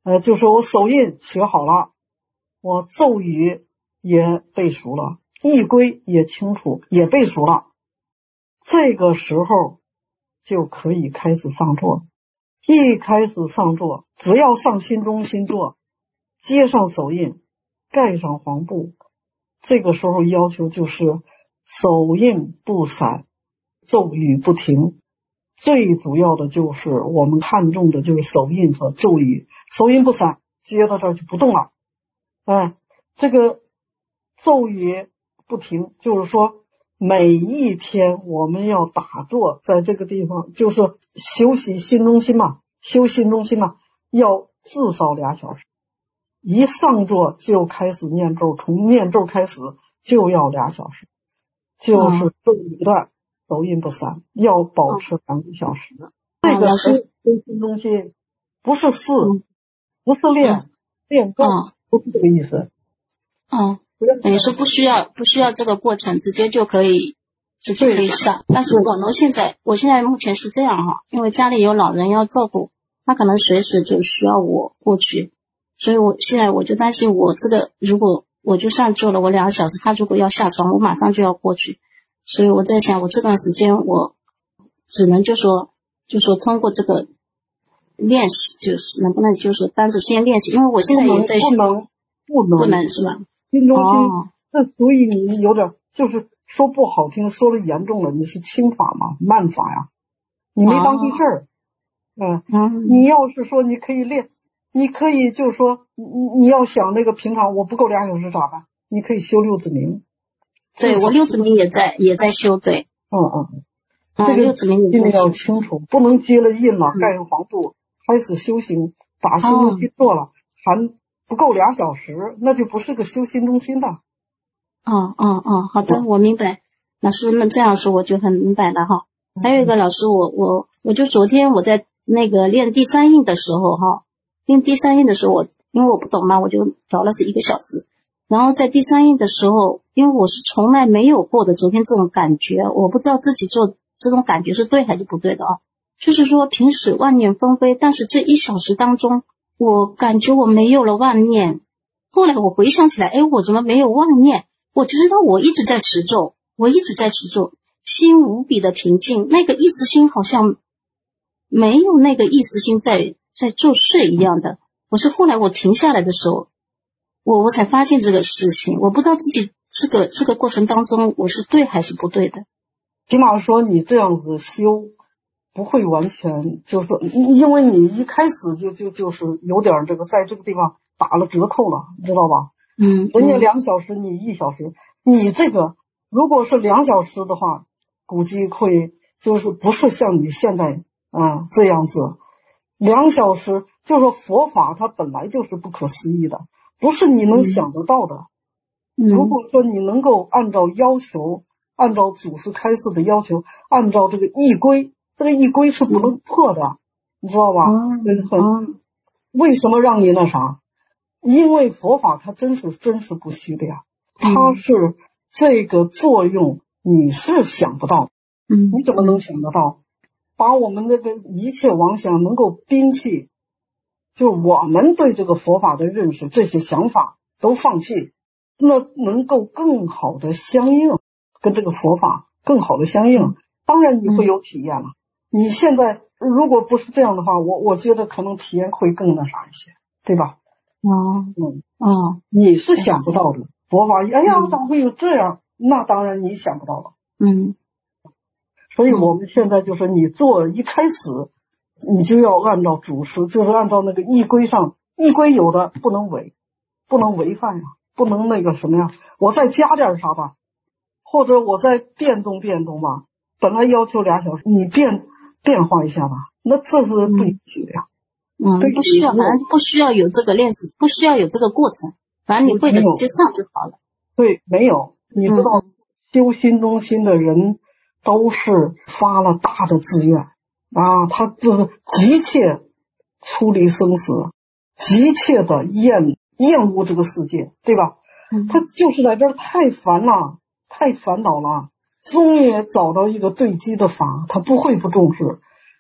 呃，就是我手印学好了，我咒语也背熟了，义规也清楚，也背熟了，这个时候就可以开始上座。一开始上座，只要上心中心座，接上手印，盖上黄布，这个时候要求就是手印不散，咒语不停。最主要的就是我们看重的就是手印和咒语，手印不散，接到这儿就不动了。哎，这个咒语不停，就是说每一天我们要打坐在这个地方，就是修习心中心嘛，修心中心嘛，要至少俩小时。一上座就开始念咒，从念咒开始就要俩小时，就是咒语不断，手印不散，要保持两个小时。 嗯、 这个是修心中心，不是试，嗯、不是练、嗯、练咒、嗯，不是这个意思。 嗯，等于是不需要不需要这个过程，直接就可以直接可以上。但是我呢，现在我现在目前是这样哈，因为家里有老人要照顾，他可能随时就需要我过去，所以我现在我就担心我这个如果我就上座了，我两个小时，他如果要下床，我马上就要过去，所以我在想，我这段时间我只能就说就说通过这个练习，就是能不能就是单着先练习，因为我现在也在不能不能不能是吧？ 心中心，哦、这所以你有点就是说不好听，说的严重了，你是轻法嘛，慢法呀，你没当回事儿。嗯、呃，你要是说你可以练，你可以就是说你你要想那个平常我不够俩小时咋办？你可以修六字明。 对，我六字明也在也在修，对。 嗯嗯， 嗯， 这个六字明一定要清楚，不能接了印了，盖上黄布，开始修行，打心中心做了，哦、还不够俩小时，那就不是个修心中心的。 哦哦哦，好的，我明白。老师们这样说我就很明白了哈。嗯、还有一个老师，我我我就昨天我在那个练第三印的时候哈，练第三印的时候我因为我不懂嘛，我就调了是一个小时。然后在第三印的时候，因为我是从来没有过的昨天这种感觉，我不知道自己做这种感觉是对还是不对的啊。就是说平时万念纷飞，但是这一小时当中，我感觉我没有了妄念。后来我回想起来，哎，我怎么没有妄念？我知道我一直在持咒，我一直在持咒，心无比的平静，那个意识心好像没有那个意识心在在作祟一样的。我是后来我停下来的时候，我我才发现这个事情，我不知道自己这个这个过程当中我是对还是不对的。 起码说你这样子修不会完全就是因为你一开始就就就是有点这个在这个地方打了折扣了，知道吧？ 嗯， 人家两小时你一小时，你这个如果是两小时的话，估计会就是不是像你现在啊、嗯、这样子，两小时就是说佛法它本来就是不可思议的，不是你能想得到的。 嗯、 如果说你能够按照要求，按照祖师开示的要求，按照这个义规，这个义规是不能破的，嗯、你知道吧？ 嗯、 很为什么让你那啥？因为佛法它真是真是不虚的呀，它是这个作用你是想不到， 嗯， 你怎么能想得到？把我们那个一切妄想能够摒弃，就我们对这个佛法的认识，这些想法都放弃，那能够更好的相应，跟这个佛法更好的相应，当然你会有体验了。嗯、你现在如果不是这样的话，我我觉得可能体验会更那啥一些，对吧？ 哦， 嗯， 哦， 你是想不到的，佛法，哎呀，咋会有这样？那当然你想不到了。 嗯， 所以我们现在就是你做一开始，你就要按照祖师，就是按照那个义规上，义规有的不能违，不能违反呀，不能那个什么呀，我再加点啥吧，或者我再变动变动吧，本来要求俩小时，你变变化一下吧，那这是不允许的呀。 嗯，不需要，反正不需要有这个练习，不需要有这个过程，反正你会的直接上就好了。 对，没有，你知道， 嗯、 修心中心的人都是发了大的志愿啊，他就是急切出离生死，急切的厌厌恶这个世界，对吧？ 嗯、 他就是在这儿太烦了，太烦恼了，终于找到一个对机的法，他不会不重视。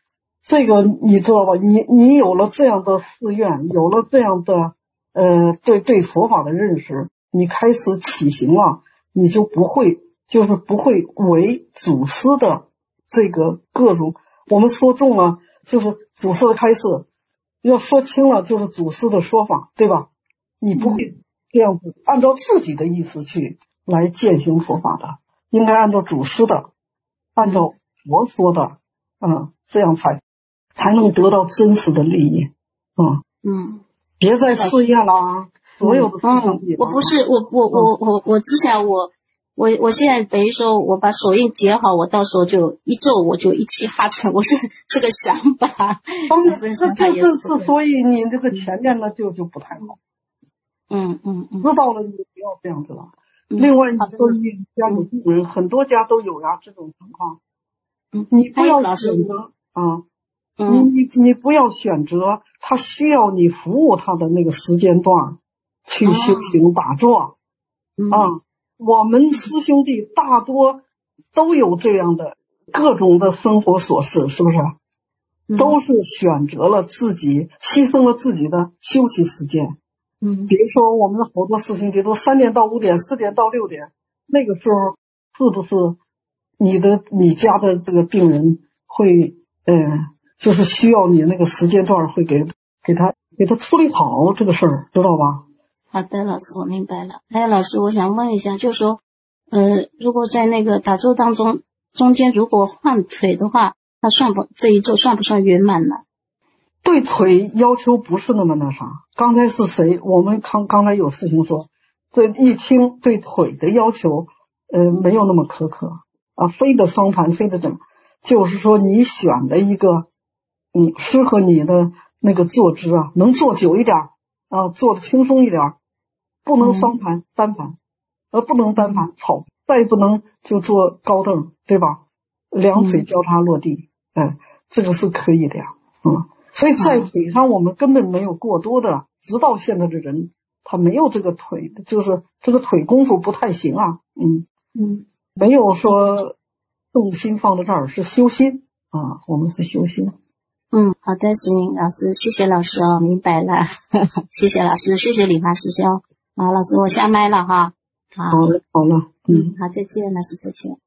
这个你知道吧？你你有了这样的誓愿，有了这样的呃对对佛法的认识，你开始起行了，你就不会就是不会违祖师的这个各种，我们说重了就是祖师的开示，要说轻了就是祖师的说法，对吧？你不会这样子按照自己的意思去来践行佛法的，应该按照祖师的，按照佛说的，嗯，这样才才能得到真实的利益，嗯嗯， 别再试验了，所有的事情、 嗯。我不是我我我我我只想我我我现在等于说我把手印结好，我到时候就一咒我就一气哈成，我是这个想法。 当然，这这这次所以你这个前面呢就就不太好。 嗯嗯嗯， 知道了你就不要这样子了。嗯、另外，你说你家有病人、嗯，很多家都有呀这种情况。 嗯， 你不要选择啊， 嗯、 你你你不要选择他需要你服务他的那个时间段去修行打坐、 嗯、 啊。我们师兄弟大多都有这样的各种的生活琐事，是不是？ 嗯、 都是选择了自己，牺牲了自己的休息时间。 嗯， 比如说我们的好多师兄弟都三点到五点，四点到六点，那个时候是不是你的你家的这个病人会，呃，就是需要你那个时间段会给给他给他处理好这个事儿，知道吧？ 好的，老师，我明白了。还有老师，我想问一下，就是说，呃，如果在那个打坐当中中间如果换腿的话，那算不这一咒算不算圆满呢？ 对腿要求不是那么那啥。刚才是谁？我们刚刚才有事情说，这一听对腿的要求，呃，没有那么苛刻啊，非得双盘，非得怎么？就是说你选的一个，嗯，适合你的那个坐姿啊，能坐久一点啊，坐得轻松一点，不能双盘、嗯、单盘，呃，不能单盘草，再不能就坐高凳，对吧？两腿交叉落地，哎、嗯呃，这个是可以的呀，嗯。所以在腿上我们根本没有过多的，直到现在的人他没有这个腿，就是这个腿功夫不太行啊，嗯嗯， 没有说重心放在这儿，是修心啊，我们是修心。 嗯，好的，石英老师，谢谢老师哦，明白了，谢谢老师，谢谢理华师兄。好，老师我下麦了哈。好， 好了好了， 嗯，好，再见，老师再见。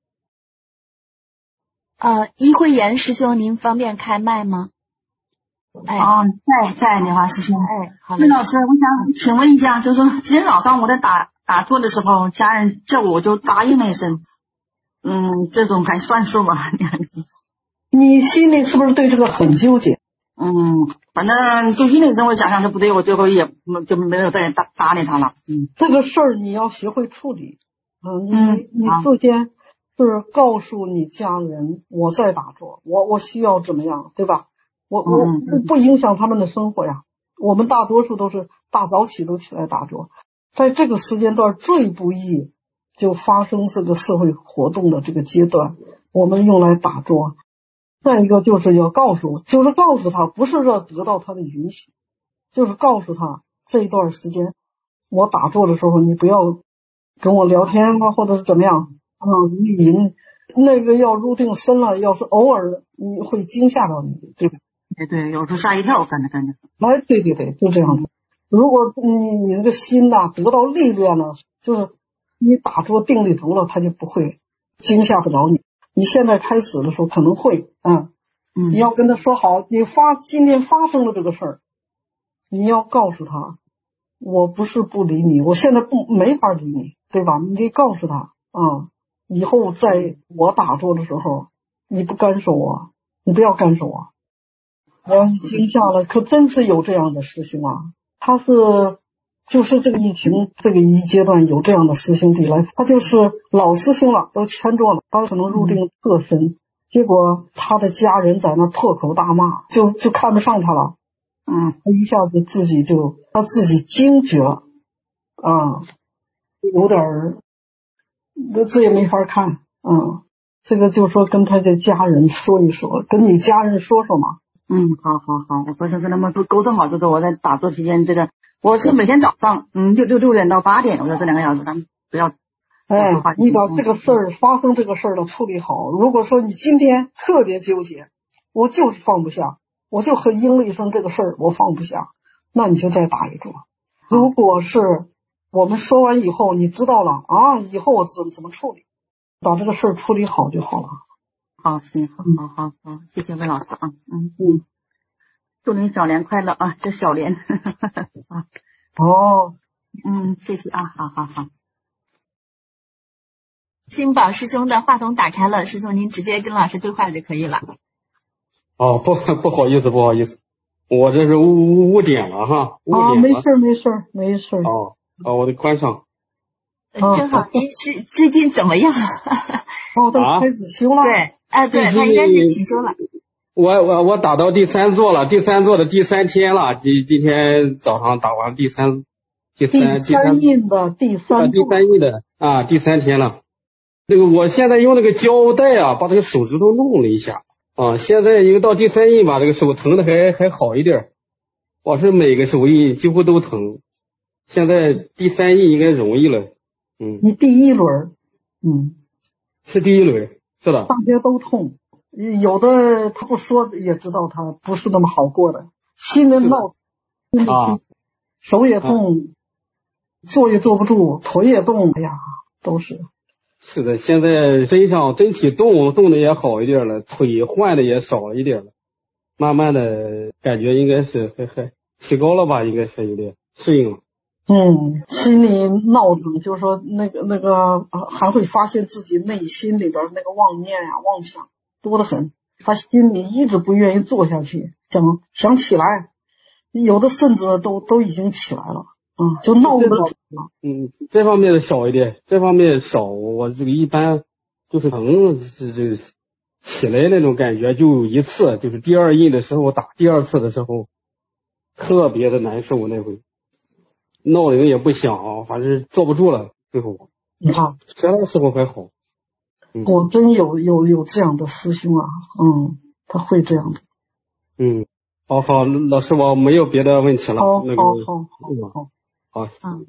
呃，一慧妍师兄，您方便开麦吗？ 哎，哦，在在理华师兄。 哎，好的。老师，我想请问一下，就是说今天早上我在打打坐的时候，家人叫我就答应了一声，嗯，这种还算数吗？ 你心里是不是对这个很纠结？ 嗯，反正就心里跟我想想就不对，我最后也就没有再搭搭理他了。嗯， 这个事儿你要学会处理。嗯，你你首先是告诉你家人，我在打坐，我我需要怎么样，对吧？我我不不影响他们的生活呀。我们大多数都是大早起都起来打坐，在这个时间段最不易就发生这个社会活动的这个阶段，我们用来打坐。再一个就是要告诉，就是告诉他，不是要得到他的允许，就是告诉他这一段时间我打坐的时候，你不要跟我聊天啊，或者是怎么样啊，语音那个要入定深了，要是偶尔你会惊吓到你，对吧？ 对对，有时候吓一跳，感觉感觉。 哎，对对对，就这样的。如果你你那个心呐、啊、得到历练了，就是你打坐定力足了，他就不会惊吓不着你。你现在开始的时候可能会，嗯， 嗯， 你要跟他说好，你发今天发生了这个事儿，你要告诉他，我不是不理你，我现在不没法理你，对吧？你得告诉他啊，以后在我打坐的时候，你不干涉我，你不要干涉我。我惊吓了，可真是有这样的师兄啊！他是就是这个疫情这个一阶段有这样的师兄弟来，他就是老师兄了，都签桌了，他可能入定特深，结果他的家人在那破口大骂，就就看不上他了，嗯，他一下子自己就他自己惊觉啊，有点儿，这这也没法看，嗯，这个就说跟他的家人说一说，跟你家人说说嘛。 嗯，好好好，我回头跟他们都沟通好，就是我在打坐期间，这个我是每天早上，嗯，六六六点到八点，我在这两个小时，咱们不要。 哎，你把这个事儿发生这个事儿的处理好。如果说你今天特别纠结， 我就是放不下，我就和应了一声这个事儿，我放不下，那你就再打一桌。如果是我们说完以后，你知道了啊，以后我怎怎么处理，把这个事儿处理好就好了。 好，行，好好好好，谢谢魏老师啊，嗯嗯，祝您小年快乐啊，这小年啊， 哦， 嗯，谢谢啊，好好好。 金宝师兄的话筒打开了，师兄您直接跟老师对话就可以了。 哦，不不好意思，不好意思，我这是误误点了哈，误点了。 啊，没事没事没事。 哦哦，我得关上。 呃正好您是最近怎么样？ 哦，都开始修了。 对，哎、呃，对他应该是起修了。 我我我打到第三座了，第三座的第三天了，今今天早上打完第三第三第三印的第三第三印的啊，第三天了。那个我现在用那个胶带啊，把这个手指头弄了一下啊，现在因为到第三印吧，这个手疼的还还好一点。我是每个手印几乎都疼，现在第三印应该容易了。嗯， 你第一轮，嗯， 是第一轮，是的。 大家都痛，有的他不说也知道他不是那么好过的，心里闹，心里痛，手也痛，坐也坐不住，腿也动，哎呀，都是。 是的，现在身上身体动动的也好一点了，腿换的也少一点了，慢慢的感觉应该是还还提高了吧，应该是有点适应了。 嗯，心里闹腾，就是说那个那个、呃、还会发现自己内心里边那个妄念呀、妄想多得很，他心里一直不愿意坐下去，想想起来，有的甚至都都已经起来了。嗯，就闹得嗯，这方面的少一点，这方面少，我这个一般就是疼是这起来那种感觉，就有一次就是第二印的时候打第二次的时候，特别的难受，那回闹铃也不响，反正坐不住了，最后你看其他时候还好。 嗯、我真有有有这样的师兄啊，嗯，他会这样的。 嗯，好好，老师我没有别的问题了。 好， 那个、 好，好，好，好。 好， 嗯，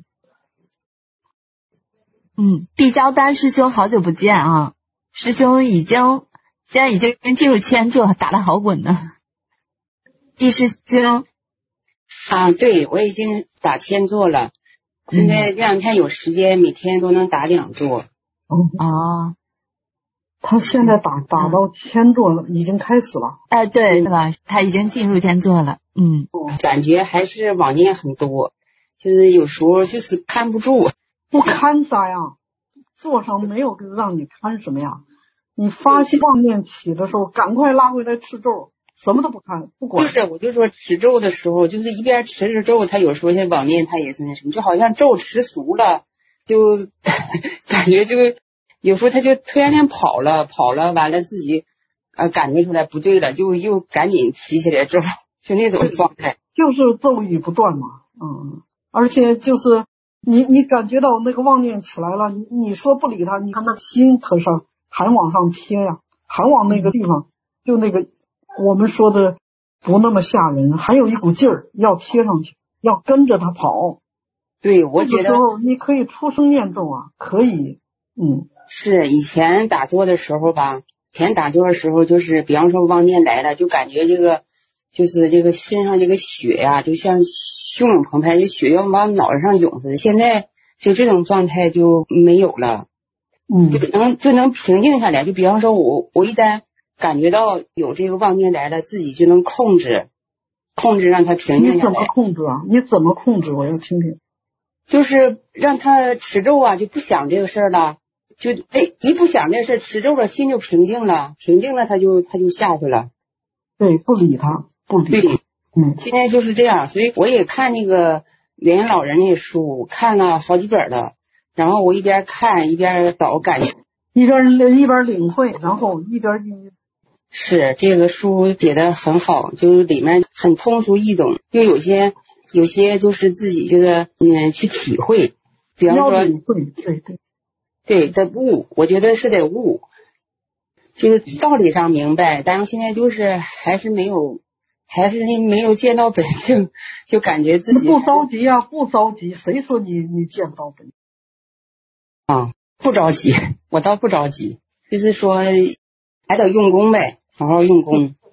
嗯，毕交丹师兄好久不见啊！师兄已经现在已经进入千座，打得好稳呢。毕师兄啊，对，我已经打千座了，现在这两天有时间，每天都能打两座。 哦哦， 他现在打打到千座了，已经开始了。 哎，对，是吧？他已经进入千座了。嗯， 感觉还是妄念很多。就是有时候就是看不住， 不看啥呀？座上没有让你看什么呀？你发现妄念起的时候，赶快拉回来持咒，什么都不看，不管。 就是，我就说持咒的时候，就是一边持着咒，他有时候像妄念，他也是那什么，就好像咒持熟了，就感觉就有时候他就突然间跑了，跑了，完了自己呃感觉出来不对了，就又赶紧提起来咒，就那种状态。 就是咒语不断嘛，嗯。而且就是你你感觉到那个妄念起来了，你你说不理他，你看那心可是还往上贴呀，还往那个地方，就那个我们说的不那么吓人，还有一股劲儿要贴上去，要跟着他跑。 对，我觉得这个时候你可以出声念咒啊，可以，嗯， 是以前打坐的时候吧，以前打坐的时候就是比方说妄念来了，就感觉这个就是这个身上这个血呀、啊，就像汹涌澎湃，就血要往脑袋上涌似的。现在就这种状态就没有了， 嗯， 就能就能平静下来。就比方说我我一旦感觉到有这个妄念来了，自己就能控制控制让它平静下来。 你怎么控制啊？你怎么控制？我要听听。 就是让他持咒啊，就不想这个事儿了，就哎一不想这事，持咒了，心就平静了，平静了他就他就下去了。 对，不理他，不理他。 对。 嗯， 现在就是这样，所以我也看那个元婴老人那书，看了好几本了，然后我一边看一边找感觉， 一边一边领会，然后一边是这个书写的很好，就里面很通俗易懂，又有些有些就是自己这个嗯去体会，比方说对对对对得悟，我觉得是得悟，就是道理上明白，但是现在就是还是没有。还是没有见到本性，就感觉自己不着急啊，不着急。谁说你你见不到本性啊？不着急，我倒不着急，就是说还得用功呗，好好用功。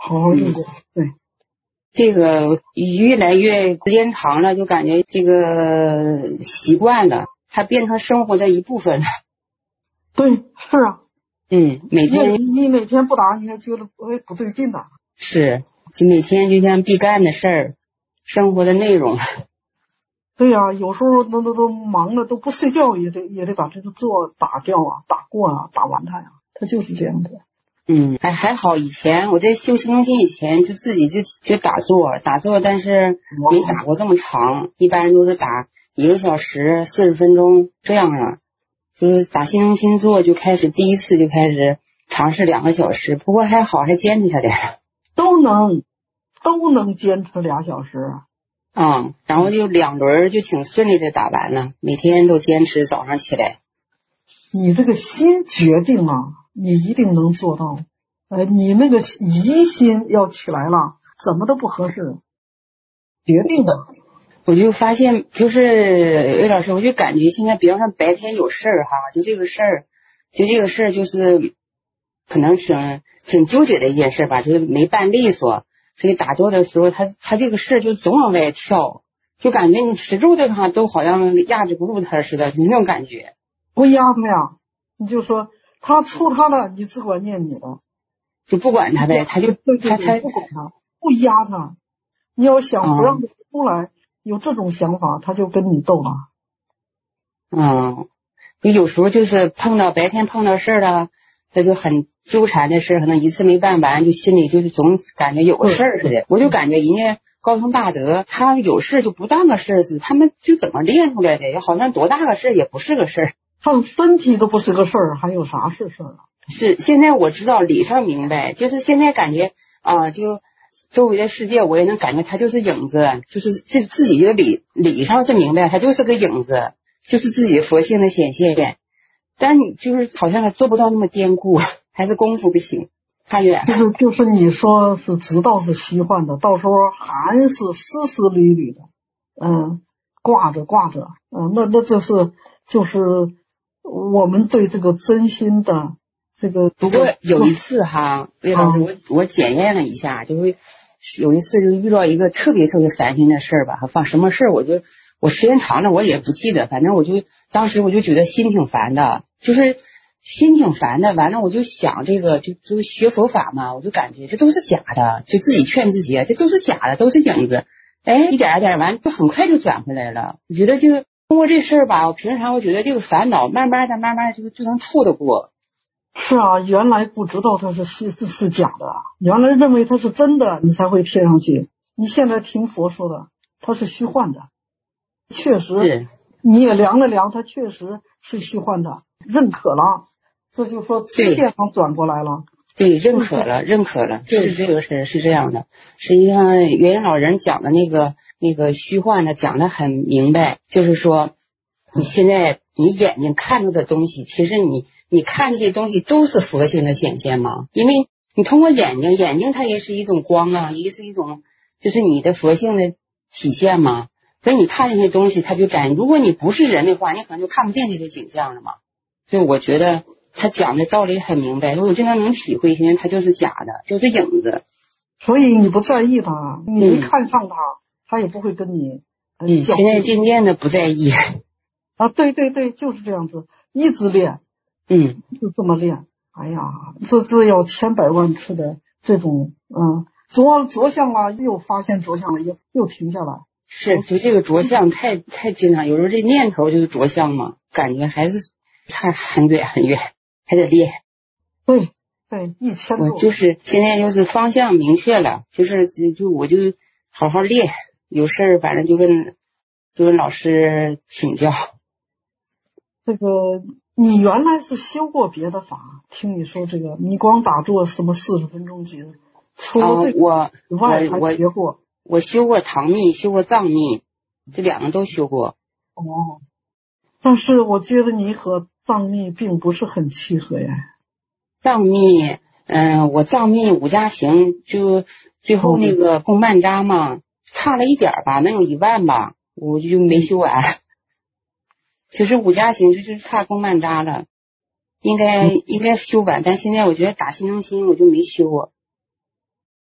好好用功。对， 这个越来越时间长了，就感觉这个习惯了，它变成生活的一部分了。 对，是啊。 嗯，每天你你哪天不打，你还觉得哎不对劲的。 是，就每天就像必干的事儿，生活的内容。 对呀、啊，有时候那那都忙的都不睡觉，也得也得把这个做打掉啊，打过啊，打完它呀，它就是这样的。 嗯，还还好，以前我在修心中心以前就自己就就打坐打坐，但是没打过这么长，一般都是打一个小时四十分钟这样啊。就是打心中心坐就开始第一次就开始尝试两个小时，不过还好还坚持下来， 都能都能坚持俩小时。 嗯，然后就两轮就挺顺利的打完了，每天都坚持早上起来。 你这个心决定啊，你一定能做到。呃，你那个疑心要起来了，怎么都不合适。决定的。 我就发现，就是魏老师，我就感觉现在，比方说白天有事儿哈，就这个事儿，就这个事儿，就是可能挺挺纠结的一件事吧，就是没办利索，所以打坐的时候，他他这个事儿就总往外跳，就感觉你始终的话都好像压制不住他似的，就那种感觉。 不压他呀，你就说他出他的，你只管念你的， 就不管他呗，他就对对对他他不管他，不压他。你要想不让他出来。嗯有这种想法，他就跟你斗了。 嗯，就有时候就是碰到白天碰到事儿了，这就很纠缠的事，可能一次没办完，就心里就是总感觉有个事儿似的。我就感觉人家高僧大德，他有事就不当个事儿似的，他们就怎么练出来的？好像多大个事儿也不是个事儿， 他们身体都不是个事儿，还有啥是事儿啊？ 是，现在我知道理上明白，就是现在感觉啊、呃，就。周围的世界我也能感觉它就是影子，就是这自己的理理上是明白，它就是个影子，就是自己佛性的显现。但你就是好像还做不到那么坚固，还是功夫不行，太远。 就是就是你说是知道是虚幻的，到时候还是丝丝缕缕的，嗯，挂着挂着，嗯，那那这是就是我们对这个真心的这个。 不过有一次哈，魏老师，我我检验了一下，就是有一次就遇到一个特别特别烦心的事儿吧，放什么事儿我就我时间长了我也不记得，反正我就当时我就觉得心挺烦的，就是心挺烦的。完了我就想这个就就学佛法嘛，我就感觉这都是假的，就自己劝自己，这都是假的，都是影子。哎，一点一点完，就很快就转回来了。我觉得就通过这事儿吧，我平常我觉得这个烦恼慢慢的、慢慢的就就能透得过。 是啊，原来不知道它是是是是假的，原来认为它是真的，你才会贴上去。你现在听佛说的，它是虚幻的，确实，你也量了量，它确实是虚幻的，认可了，这就说磁线上转过来了。 对，认可了，认可了，是这个事，是这样的。实际上，元音老人讲的那个那个虚幻的讲得很明白，就是说，你现在你眼睛看到的东西，其实你。你看这些东西都是佛性的显现吗？因为你通过眼睛，眼睛它也是一种光啊，也是一种就是你的佛性的体现嘛。所以你看这些东西，它就展。如果你不是人的话，你可能就看不见这些景象了嘛。所以我觉得他讲的道理很明白，我经常能体会，现在它就是假的，就是影子。 所以你不在意它，你没看上它，它、嗯、也不会跟你。 嗯，现在渐渐的不在意。 啊，对对对，就是这样子，一直练。 嗯， 就这么练，哎呀，这这要千百万次的这种，嗯，着着相了，又发现着相了，又又停下来。 是，就这个着相太太经常，有时候这念头就是着相嘛，感觉还是差很远很远，还得练。 对对，一千多。 我就是现在就是方向明确了，就是就我就好好练，有事儿反正就跟就跟老师请教。 这个。你原来是修过别的法？听你说这个，你光打坐什么四十分钟几，除了这个以外还学过？ 我我修过唐密，修过藏密，这两个都修过。 哦，但是我觉得你和藏密并不是很契合呀。 藏密，嗯、呃，我藏密五加行就最后那个供曼扎嘛，哦、差了一点吧，能有一万吧，我就没修完。其实五加行就是差供曼扎了，应该应该修完，但现在我觉得打心中心我就没修啊。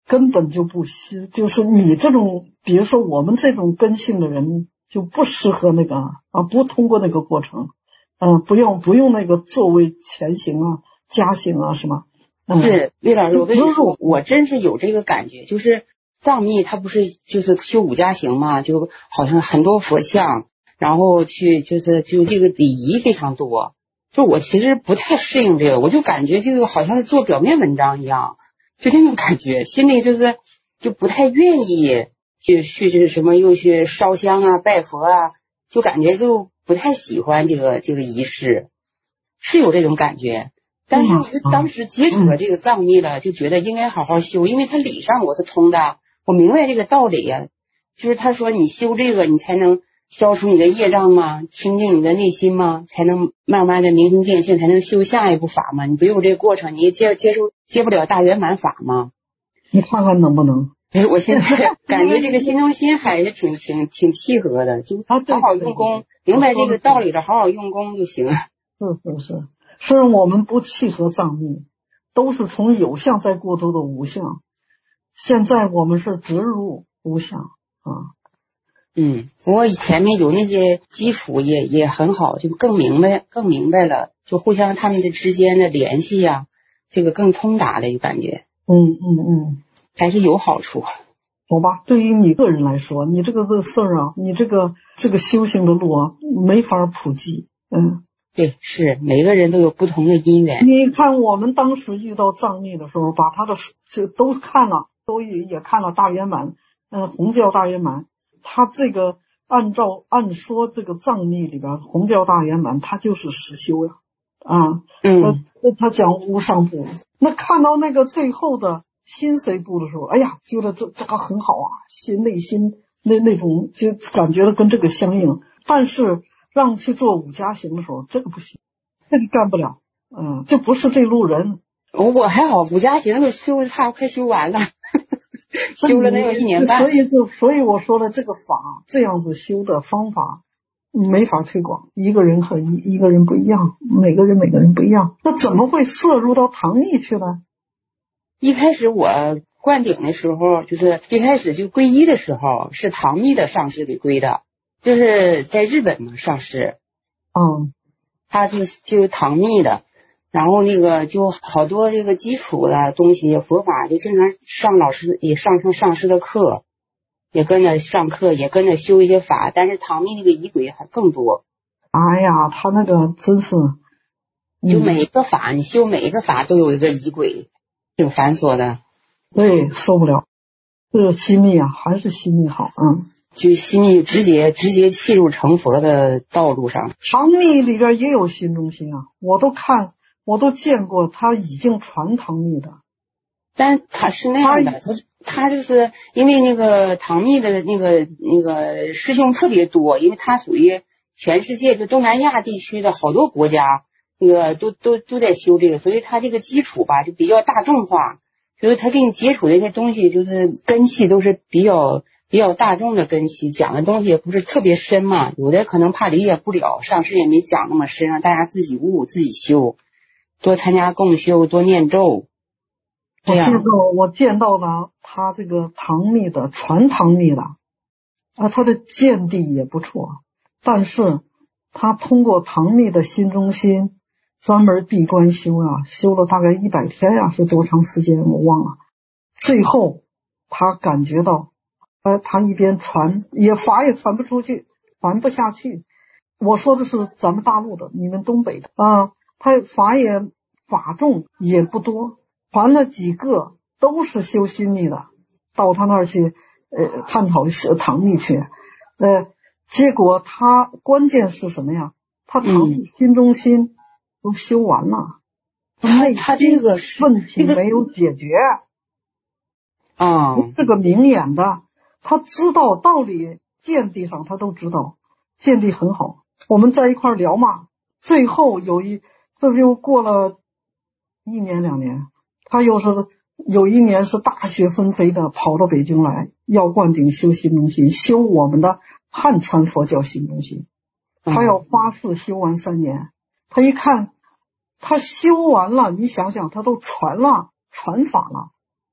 根本就不需，就是你这种，比如说我们这种根性的人就不适合那个啊，不通过那个过程，嗯、呃，不用不用那个作为前行啊、加行啊，是吗？嗯、 是，魏老师，我跟你说，我真是有这个感觉，就是藏密它不是就是修五加行嘛，就好像很多佛像，然后去就是就这个礼仪非常多，就我其实不太适应这个，我就感觉这个好像是做表面文章一样。就那种感觉，心里就是就不太愿意去去这个什么又去烧香啊、拜佛啊，就感觉就不太喜欢这个这个仪式，是有这种感觉。但是我就当时接触了这个藏密了，就觉得应该好好修，因为它理上我是通的，我明白这个道理呀、啊。就是他说你修这个，你才能消除你的业障嘛，清净你的内心嘛，才能慢慢的明心见性，才能修下一步法嘛。你不有这个过程，你也接接受接不了大圆满法吗？ 你看看能不能？ 我现在感觉这个心中心还是挺挺挺契合的，就好好用功，明白这个道理了，好好用功就行了。 是是是，虽然我们不契合藏密，都是从有相再过渡的无相，现在我们是直入无相啊。 嗯，不过前面有那些基础也也很好，就更明白更明白了，就互相他们的之间的联系呀、啊，这个更通达的就感觉， 嗯嗯嗯， 还是有好处。 好吧，对于你个人来说，你这个事儿啊，你这个这个修行的路啊，没法普及。嗯， 对，是每个人都有不同的因缘。 你看我们当时遇到藏密的时候，把他的这都看了，都也也看了大圆满，嗯、呃，红教大圆满。他这个按照按说这个藏密里边红教大圆满，他就是实修呀，啊， 嗯， 呃，他讲无上部，那看到那个最后的心随部的时候，哎呀，觉得这这个很好啊，心内心那那种就感觉到跟这个相应，但是让去做五加行的时候，这个不行，这个干不了，嗯，这不是这路人。 我还好，五加行都修差快修完了。修了能有一年半， 所以就所以我说了，这个法这样子修的方法没法推广，一个人和一一个人不一样，每个人每个人不一样，那怎么会摄入到唐密去呢？ 一开始我灌顶的时候，就是一开始就皈依的时候，是唐密的上师给皈的，就是在日本嘛上师， 嗯， 他就就是唐密的。然后那个就好多这个基础的东西佛法就经常上老师也上上上师的课，也跟着上课，也跟着修一些法，但是唐密那个仪轨还更多。 哎呀，他那个真是， 就每一个法、嗯、你修每一个法都有一个仪轨，挺繁琐的。 对，受不了。这个心密啊，还是心密好，嗯。 就心密直接直接契入成佛的道路上。 唐密里边也有心中心啊，我都看。我都见过他已经传唐密的， 但他是那样的，他他就是因为那个唐密的那个那个师兄特别多，因为他属于全世界就东南亚地区的好多国家那个都都都在修这个，所以他这个基础吧就比较大众化，所以他给你接触的一些东西就是根器都是比较比较大众的根器，讲的东西也不是特别深嘛，有的可能怕理解不了，上师也没讲那么深，让大家自己悟自己修。多参加共修，多念咒。 我见到我见到了他这个唐密的传唐密的啊，他的见地也不错，但是他通过唐密的心中心专门闭关修啊，修了大概一百天呀、啊，是多长时间我忘了。最后他感觉到，呃，他一边传也法也传不出去，传不下去。我说的是咱们大陆的，你们东北的啊。他法也法众也不多，传了几个都是修心密的，到他那儿去呃探讨唐密去，呃，结果他关键是什么呀？他唐密心中心都修完了， 他、嗯、他这个问题没有解决啊， 不是个明眼的，他知道道理，见地上他都知道，见地很好，我们在一块聊嘛，最后有一。这就过了一年两年，他又是有一年是大雪纷飞的跑到北京来，要灌顶修心中心，修我们的汉传佛教心中心，他要发誓修完三年。他一看他修完了，你想想他都传了传法了，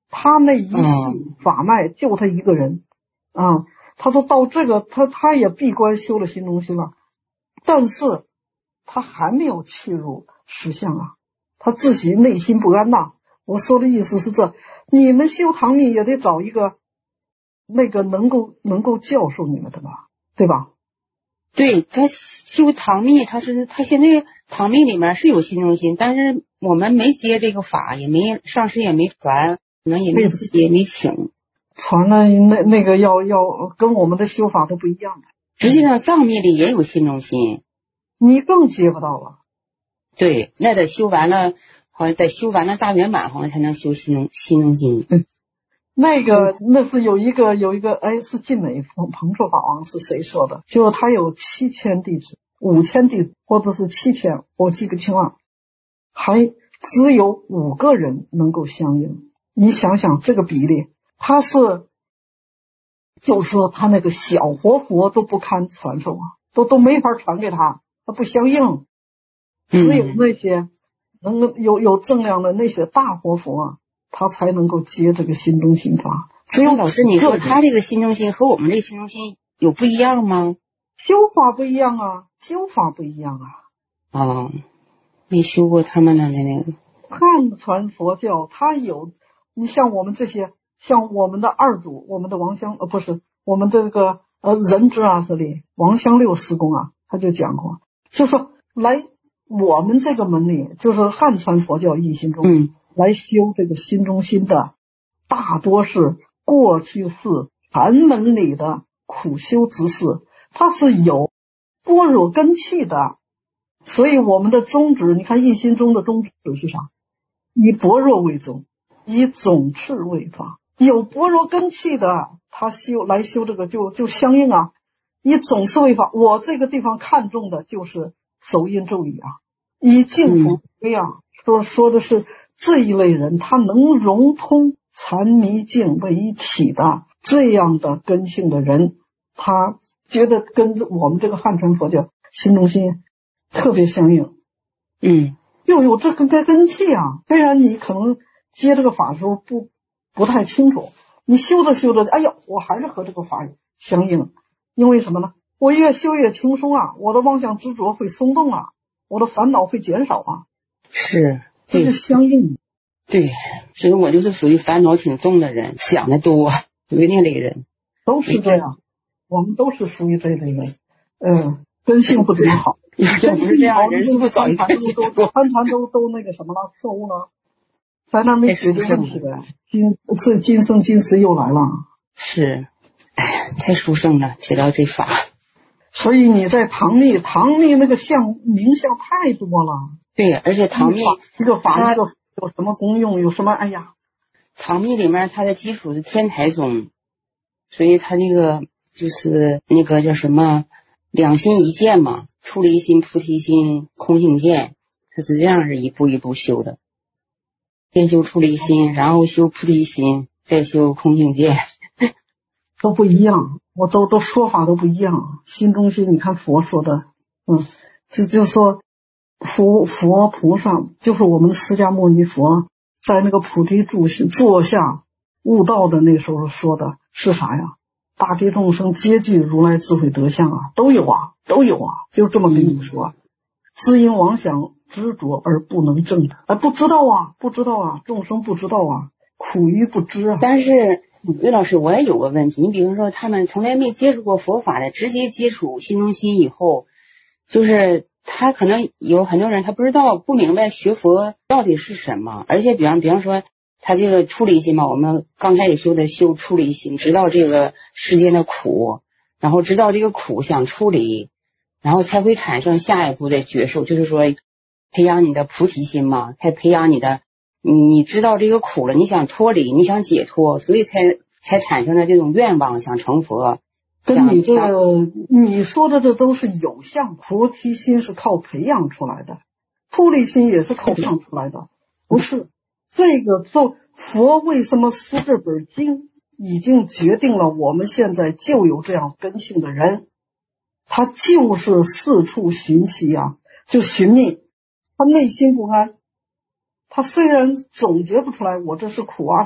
他那一系法脉就他一个人、嗯、啊，他说到这个他他也闭关修了心中心了，但是他还没有契入实相啊，他自己内心不安呐。我说的意思是这，你们修唐密也得找一个那个能够能够教授你们的吧，对吧？ 对，他修唐密，他是他现在唐密里面是有心中心，但是我们没接这个法，也没上师也没传，可能也没也没请传了，那那个要要跟我们的修法都不一样的。 实际上藏密里也有心中心， 你更接不到了。 对，那得修完了，好像得修完了大圆满，好像才能修心中心中心。 嗯，那个那是有一个有一个哎，是晋美彭彭硕法王是谁说的？就是他有七千弟子，五千弟子，或者是七千，我记不清了，还只有五个人能够相应。你想想这个比例，他是就是说他那个小活佛都不堪传授啊，都都没法传给他，他不相应。只有那些能够有有正量的那些大活佛啊，他才能够接这个心中心法。只有老师，你说他这个心中心和我们这个心中心有不一样吗？ 修法不一样啊，修法不一样啊。 啊，没修过他们的那个汉传佛教，它有你像我们这些，像我们的二祖，我们的王香呃不是我们的这个呃仁之阿舍利王香六师公啊，他就讲过，就说来我们这个门里，就是汉传佛教一心中、嗯、来修这个心中心的，大多是过去是禅门里的苦修之士，它是有般若根器的。所以我们的宗旨，你看一心中的宗旨是啥？以般若为宗，以总持为法。有般若根器的，他修来修这个就就相应啊。以总持为法，我这个地方看重的就是手印咒语啊。以净土为啊，说说的是这一类人，他能融通禅迷净为一体的这样的根性的人，他觉得跟我们这个汉传佛教心中心特别相应。 嗯， 又有这个根器啊。虽然你可能接这个法的时候不不太清楚，你修着修着，哎呀，我还是和这个法相应。因为什么呢？我越修越轻松啊，我的妄想执着会松动啊，我的烦恼会减少啊。 是， 这是相应。 对，所以我就是属于烦恼挺重的人，想的多，属于那类人。 都是这样，我们都是属于这类人。嗯，根性不怎么好。 要不是这样，人是不是早一点都都参禅都都那个什么了，错误了，在那没解决问题的，今这今生今世又来了。 是，哎呀，太殊胜了，提到这法。 所以你在唐密，唐密那个相名相太多了。 对，而且唐密这个法这个有什么功用，有什么哎呀， 唐密里面它的基础是天台宗，所以它那个就是那个叫什么两心一见嘛，出离心、菩提心、空性见，它是这样是一步一步修的。先修出离心，然后修菩提心，再修空性见， 都不一样。我都都说法都不一样。心中心，你看佛说的，嗯，这就是说佛佛菩萨，就是我们的释迦牟尼佛在那个菩提住坐下悟道的那时候说的是啥呀？大地众生皆具如来智慧德相啊，都有啊，都有啊，就这么跟你说。自因妄想执着而不能证的，哎，不知道啊，不知道啊，众生不知道啊，苦于不知啊。 但是魏老师，我也有个问题，你比如说他们从来没接触过佛法的，直接接触心中心以后，就是他可能有很多人他不知道不明白学佛到底是什么，而且比方比方说他这个出离心嘛，我们刚开始修的修出离心，知道这个世间的苦，然后知道这个苦想出离，然后才会产生下一步的觉受，就是说培养你的菩提心嘛，才培养你的你你知道这个苦了，你想脱离，你想解脱，所以才才产生了这种愿望，想成佛。 跟你这个你说的这都是有相，菩提心是靠培养出来的，出离心也是靠培养出来的，不是这个。就佛为什么书这本经已经决定了我们现在就有这样根性的人，他就是四处寻奇啊，就寻觅，他内心不安，他虽然总结不出来我这是苦啊什么，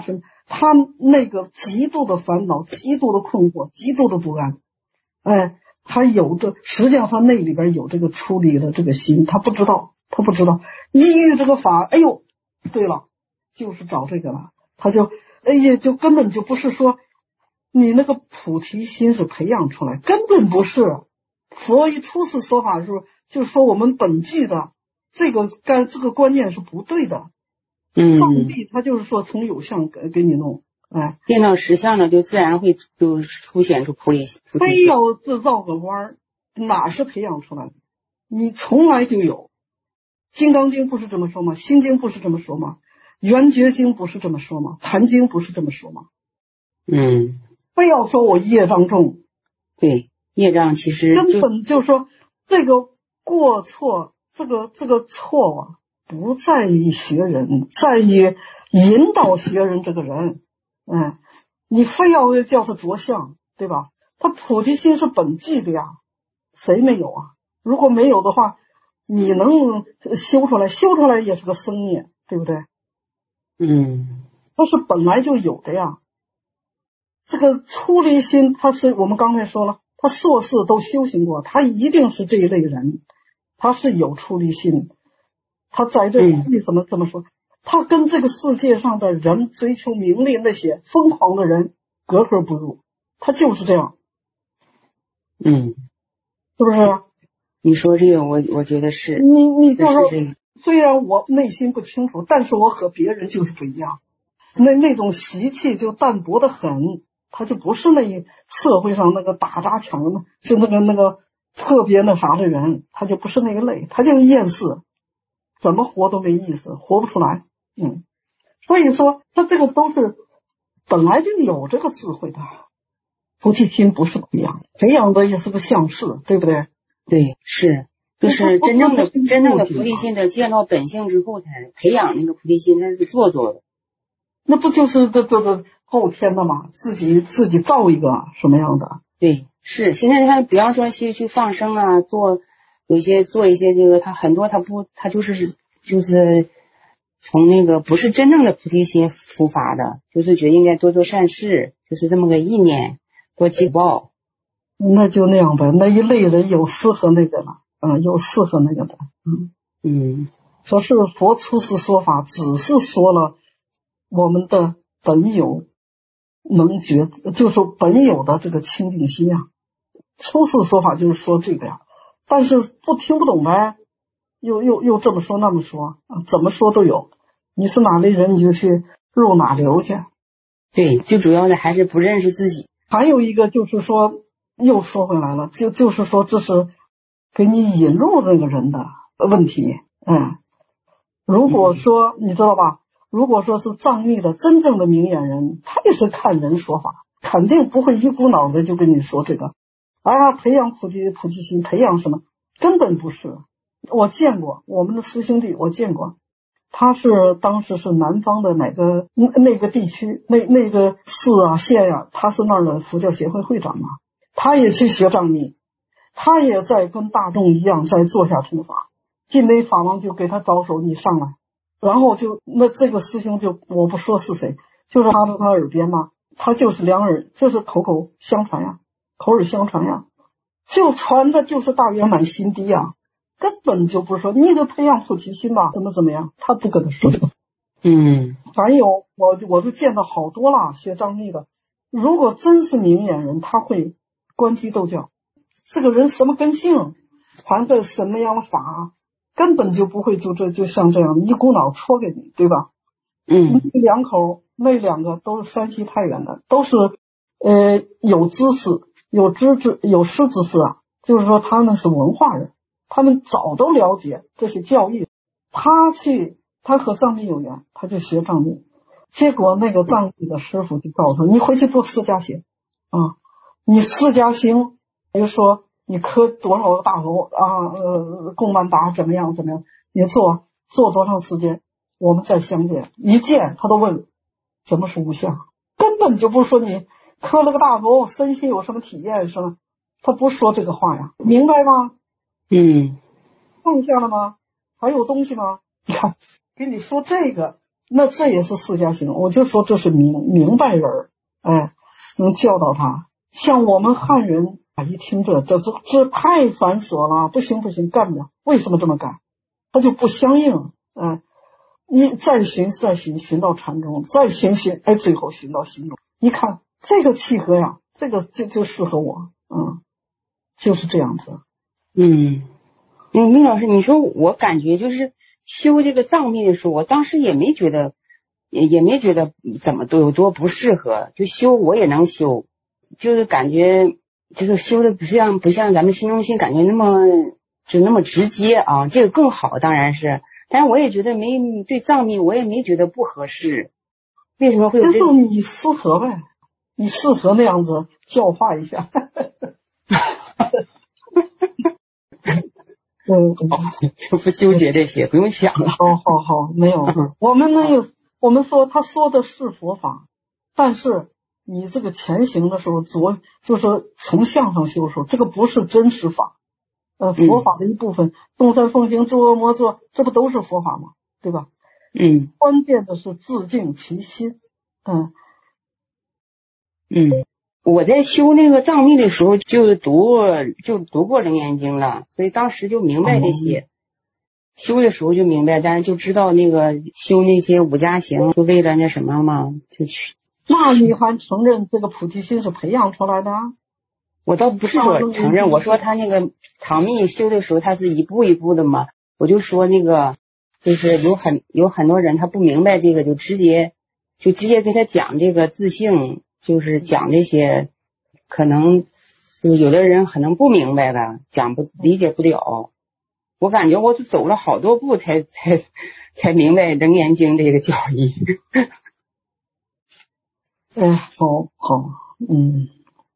他那个极度的烦恼，极度的困惑，极度的不安，哎，他有着，实际上他那里边有这个出离的这个心，他不知道，他不知道，一遇这个法，哎呦，对了，就是找这个了，他就，哎呀，就根本就不是说你那个菩提心是培养出来，根本不是。佛一初次说法是，就是说我们本具的这个该这个观念是不对的。 嗯， 上帝他就是说从有相给给你弄，哎， 见到实相了，就自然会就出现出菩提菩提心。 非要制造个弯儿，哪是培养出来的？你从来就有。金刚经不是这么说吗？心经不是这么说吗？圆觉经不是这么说吗？坛经不是这么说吗？ 嗯， 非要说我业障重， 对，业障其实根本就是说这个过错，这个这个错啊，不在于学人，在于引导学人这个人。嗯，你非要叫他着相，对吧？他菩提心是本具的呀，谁没有啊？如果没有的话，你能修出来，修出来也是个生业，对不对？ 嗯， 它是本来就有的呀。这个出离心，他是我们刚才说了，他硕士都修行过，他一定是这一类人，他是有出离心。他在这为什么这么说？他跟这个世界上的人追求名利那些疯狂的人格格不入，他就是这样。 嗯， 是不是？ 你说这个我我觉得是。 你你就是说， 这个虽然我内心不清楚，但是我和别人就是不一样。那那种习气就淡薄的很，他就不是那社会上那个打砸抢的，就那个那个特别那啥的人，他就不是那个类，他就是厌世，怎么活都没意思，活不出来。嗯，所以说他这个都是本来就有这个智慧的。菩提心不是培养，培养的也是个相事，对不对？ 对，是，就是真正的真正的菩提心的见到本性之后才培养那个菩提心，那是做作的。 那不就是这这这后天的吗？自己自己造一个什么样的？ 对，是现在他比方说去去放生啊，做有一些做一些这个，他很多他不他就是就是从那个不是真正的菩提心出发的，就是觉得应该多做善事，就是这么个意念，多积报。 那就那样呗，那一类人有适合那个了，嗯，有适合那个的，嗯嗯， 说是佛初次说法，只是说了我们的本有能觉，就是本有的这个清净心呀。初次说法就是说这个呀，但是不听不懂呗，又又又这么说那么说，怎么说都有。你是哪类人，你就去入哪流去。 对，最主要的还是不认识自己。 还有一个就是说，又说回来了，就就是说这是给你引入那个人的问题。嗯，如果说你知道吧，如果说是藏密的真正的明眼人，他也是看人说法，肯定不会一股脑的就跟你说这个啊，培养菩提菩提心，培养什么，根本不是。我见过我们的师兄弟，我见过，他是当时是南方的哪个那个地区那那个市啊县呀、啊，他是那儿的佛教协会会长嘛，他也去学藏密，他也在跟大众一样在做下弘法。进雷法王就给他招手，你上来，然后就那这个师兄就我不说是谁，就是他在他耳边嘛，他就是两耳，就是口口相传呀，口耳相传呀，就传的就是大圆满心地呀。根本就不是说你得培养菩提心吧，怎么怎么样，他不跟他说这个。 嗯， 还有我我就见到好多了学藏密的，如果真是明眼人，他会观机斗教，这个人什么根性，传个什么样的法，根本就不会就这就像这样一股脑戳给你，对吧？ 嗯， 那两口那两个都是山西太原的，都是呃有知识有知识有识之士啊，就是说他们是文化人。他们早都了解这些教义，他去，他和藏密有缘，他就学藏密。结果那个藏密的师傅就告诉他，你回去做释迦行啊，你释迦行，比如说你磕多少个大头啊，呃，供曼达怎么样怎么样，你做做多长时间，我们再相见。一见他都问什么是无相，根本就不是说你磕了个大头，身心有什么体验什么，他不说这个话呀，明白吗？ 嗯， 放下了吗？还有东西吗？你看，跟你说这个， 那这也是释迦行，我就说这是明明白人儿，哎，能教导他。像我们汉人啊，一听这这这这太繁琐了，不行不行，干不了。为什么这么干？他就不相应，哎，你再寻再寻，寻到禅中，再寻寻，哎，最后寻到心中。一看这个契合呀，这个就就适合我，嗯，就是这样子。 嗯，嗯，明老师，你说我感觉就是修这个藏密的时候，我当时也没觉得，也也没觉得怎么都有多不适合，就修我也能修，就是感觉就是修的不像不像咱们心中心感觉那么就那么直接啊，这个更好当然是，但是我也觉得没对藏密我也没觉得不合适，为什么会有这就是你适合呗，你适合那样子教化一下。嗯， 就不纠结这些，不用想了。 好好好，没有，我们那个我们说他说的是佛法，但是你这个前行的时候，左就是从相上修的时候，这个不是真实法，呃，佛法的一部分，东山奉行，诸恶莫作，这不都是佛法吗？对吧？ 嗯， 关键的是自净其心，嗯嗯。我在修那个藏密的时候就读就读过楞严经了，所以当时就明白这些，修的时候就明白，但是就知道那个修那些五加行就为了那什么嘛，就去。 那你还承认这个菩提心是培养出来的？ 我倒不是说承认，我说他那个藏密修的时候他是一步一步的嘛，我就说那个就是有很有很多人他不明白这个，就直接就直接给他讲这个自性。就是讲这些，可能就有的人可能不明白吧，讲不理解不了。我感觉我走了好多步才才才明白楞严经这个教义。 哎，好好，嗯，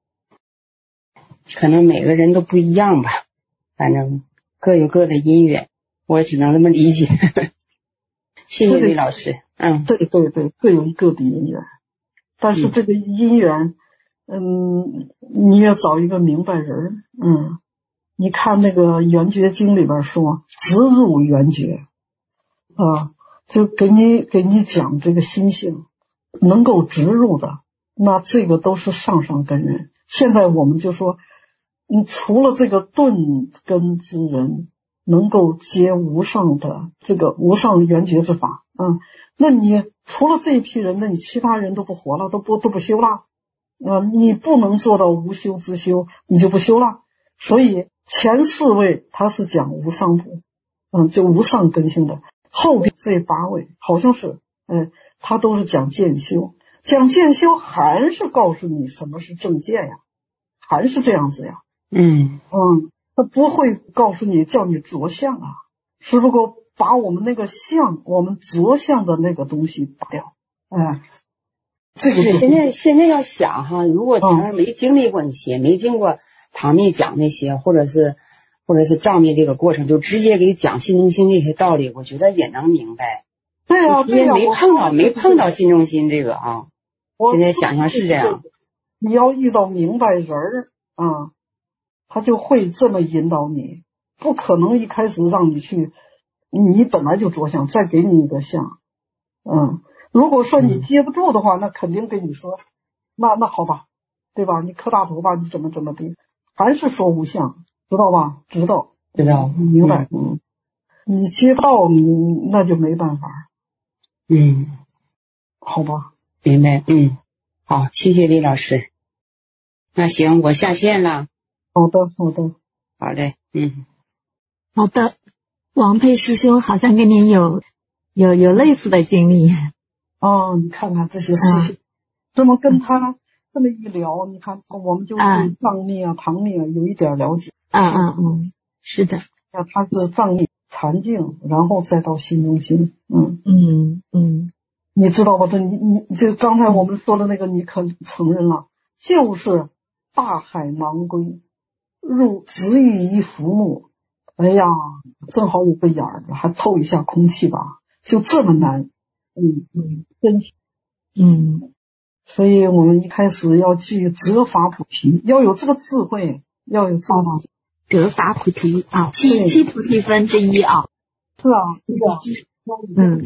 可能每个人都不一样吧，反正各有各的因缘，我只能这么理解。谢谢李老师。嗯， 对对对，各有各的因缘。但是这个因缘，嗯，你也找一个明白人，嗯，你看那个圆觉经里边说，直入圆觉，啊，就给你给你讲这个心性，能够直入的，那这个都是上上根人。现在我们就说，嗯，除了这个顿根之人，能够接无上的这个无上圆觉之法，嗯。那你除了这一批人，那你其他人都不活了，都不都不修了，啊、呃，你不能做到无修之修，你就不修了。所以前四位他是讲无上部，嗯，就无上根性的，后边这八位好像是，嗯、呃，他都是讲渐修，讲渐修还是告诉你什么是正见呀，还是这样子呀， 嗯嗯，他不会告诉你叫你着相啊，只不过把我们那个相，我们着相的那个东西拔掉，哎，这个是现在现在要想哈，如果前面没经历过那些，嗯、没经过唐密讲那些，或者是或者是藏密这个过程，就直接给讲心中心这些道理，我觉得也能明白。 对啊，对啊， 没碰到没碰到心中心这个啊，现在想想是这样。 你要遇到明白人儿啊，他就会这么引导你，不可能一开始让你去。你本来就着相，再给你一个相，嗯，如果说你接不住的话，那肯定跟你说，那那好吧，对吧？你磕大头吧，你怎么怎么的，还是说无相，知道吧？知道， 知道， 明白，嗯，你接到你那就没办法， 嗯， 好吧， 明白，嗯，好，谢谢李老师。那行，我下线了。 好的，好的， 好嘞，嗯， 好的。王佩师兄好像跟您有有有类似的经历哦，你看看这些事情，这么跟他这么一聊，你看我们就对藏密啊、唐密啊有一点了解。 嗯嗯嗯，是的， 那他是藏密禅净，然后再到心中心。嗯嗯嗯， 你知道吧？这你你这刚才我们说的那个，你可承认了，就是大海囊归，入直遇一浮木。哎呀，正好有个眼儿，还透一下空气吧，就这么难。嗯嗯，真是，嗯，所以我们一开始要具责法菩提，要有这个智慧，要有这个责法菩提啊，七七菩提分之一啊。 是啊，是啊， 嗯，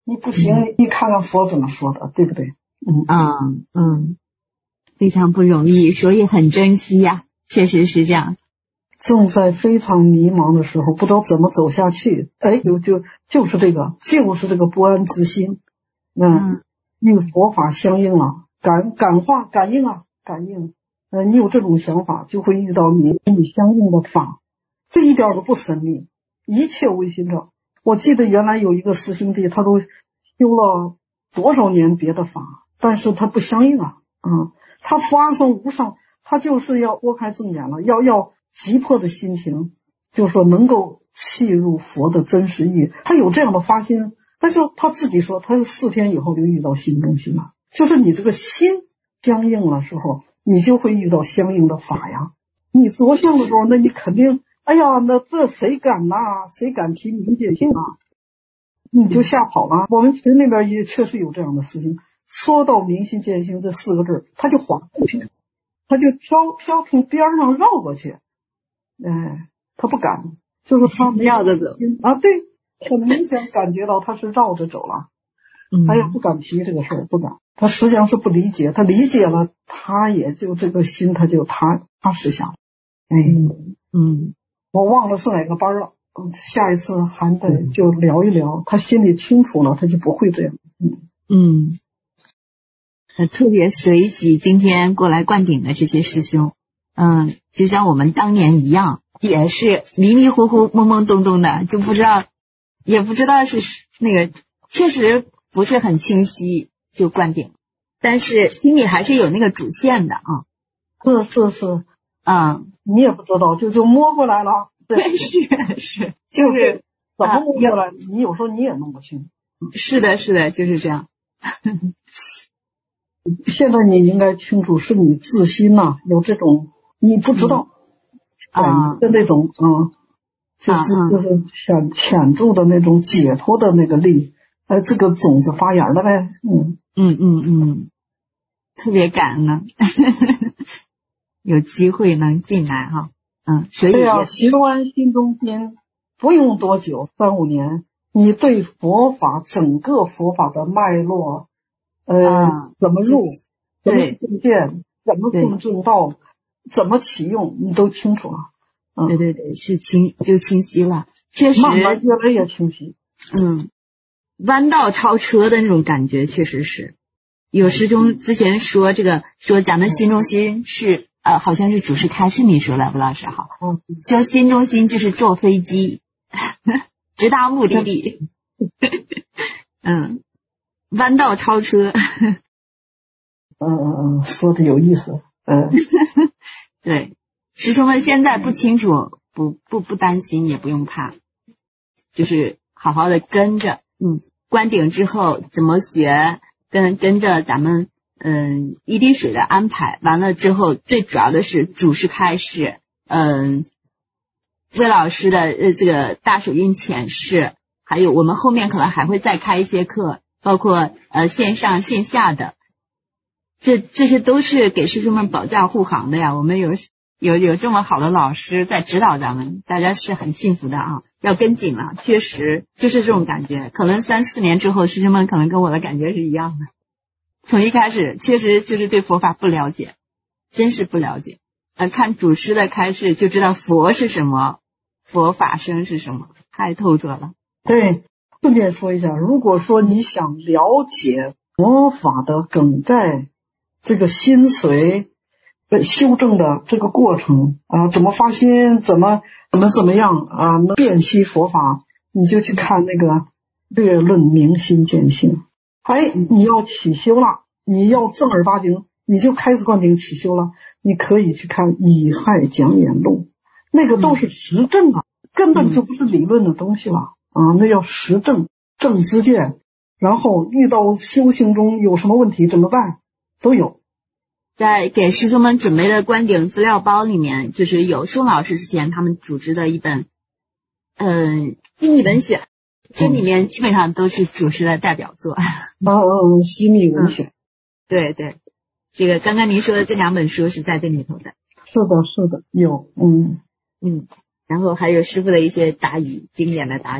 你不行， 嗯、 你看看佛怎么说的，对不对？嗯嗯嗯，非常不容易，所以很珍惜呀、啊，确实是这样。 正在非常迷茫的时候，不知道怎么走下去，哎，就就就是这个，就是这个不安之心，嗯，与佛法相应了，感感化感应啊，感应，呃，你有这种想法，就会遇到你跟你相应的法，这一点都不神秘，一切唯心者。我记得原来有一个师兄弟，他都修了多少年别的法，但是他不相应啊，嗯，他发生无上，他就是要拨开正眼了，要要。急迫的心情，就是说能够契入佛的真实意，他有这样的发心，但是他自己说他是四天以后就遇到心中心了，就是你这个心相应了时候，你就会遇到相应的法呀。你着相的时候，那你肯定，哎呀，那这谁敢呐、啊？谁敢提明解性啊？你就吓跑了。我们群那边也确实有这样的事情，说到明心见性这四个字，他就划过去，他就飘飘从边上绕过去。哎，他不敢，就是他没绕着走啊，对，很明显感觉到他是绕着走了， 嗯， 他也不敢提这个事儿，不敢，他实际上是不理解，他理解了，他也就这个心他就踏踏实下了，哎， 嗯，我忘了是哪个班了，下一次还得就聊一聊，他心里清楚了，他就不会这样， 嗯嗯，很特别随喜今天过来灌顶的这些师兄。嗯，就像我们当年一样，也是迷迷糊糊、懵懵懂懂的，就不知道，也不知道是那个，确实不是很清晰就灌顶，但是心里还是有那个主线的啊。 是是是， 嗯， 你也不知道，就就摸过来了。 对，是是，就是怎么摸过来，啊、你有时候你也弄不清。 是的，是的，就是这样。 现在你应该清楚，是你自心呐、啊，有这种。你不知道， 啊的那种，嗯，就是就是潜潜住的那种解脱的那个力，呃，这个种子发芽了呗，嗯嗯嗯嗯，特别感恩呢，有机会能进来哈，嗯，所以对啊，学完心中心不用多久，三五年，你对佛法整个佛法的脉络，呃，啊、怎么入，怎么进见，怎么共正道。怎么启用你都清楚了， 嗯、对对对，是清就清晰了，确实慢慢越来越清晰。 嗯，弯道超车的那种感觉确实是。有师兄之前说这个说咱们心中心是呃好像是主持开示你说了，吴老师好， 嗯， 说心中心就是坐飞机直达目的地，嗯，弯道超车。 嗯嗯嗯，说的有意思。嗯， 对，师兄们现在不清楚，不不不担心，也不用怕，就是好好的跟着，嗯，灌顶之后怎么学，跟跟着咱们嗯一滴水的安排，完了之后最主要的是主师开示，嗯，魏老师的呃这个大手印浅示，还有我们后面可能还会再开一些课，包括呃线上线下的。这这些都是给师兄们保驾护航的呀，我们有有有这么好的老师在指导咱们，大家是很幸福的啊，要跟紧了，确实就是这种感觉，可能三四年之后师兄们可能跟我的感觉是一样的，从一开始确实就是对佛法不了解，真是不了解，呃，看祖师的开示就知道佛是什么，佛法生是什么，太透彻了。 对，顺便说一下，如果说你想了解佛法的梗概，这个心髓修正的这个过程啊，怎么发心，怎么怎么怎么样啊，能辨析佛法，你就去看那个略论明心见性。哎，你要起修了，你要正儿八经，你就开始灌顶起修了，你可以去看以害讲演录，那个都是实证啊，根本就不是理论的东西了啊，那要实证正知见，然后遇到修行中有什么问题怎么办都有。 在给师兄们准备的灌顶资料包里面，就是有宋老师之前他们组织的一本嗯心理文选，这里面基本上都是祖师的代表作。 嗯嗯，心理文选、嗯、 对对，这个刚刚您说的这两本书是在这里头的。 是的是的，有嗯嗯，然后还有师父的一些答语，经典的答语。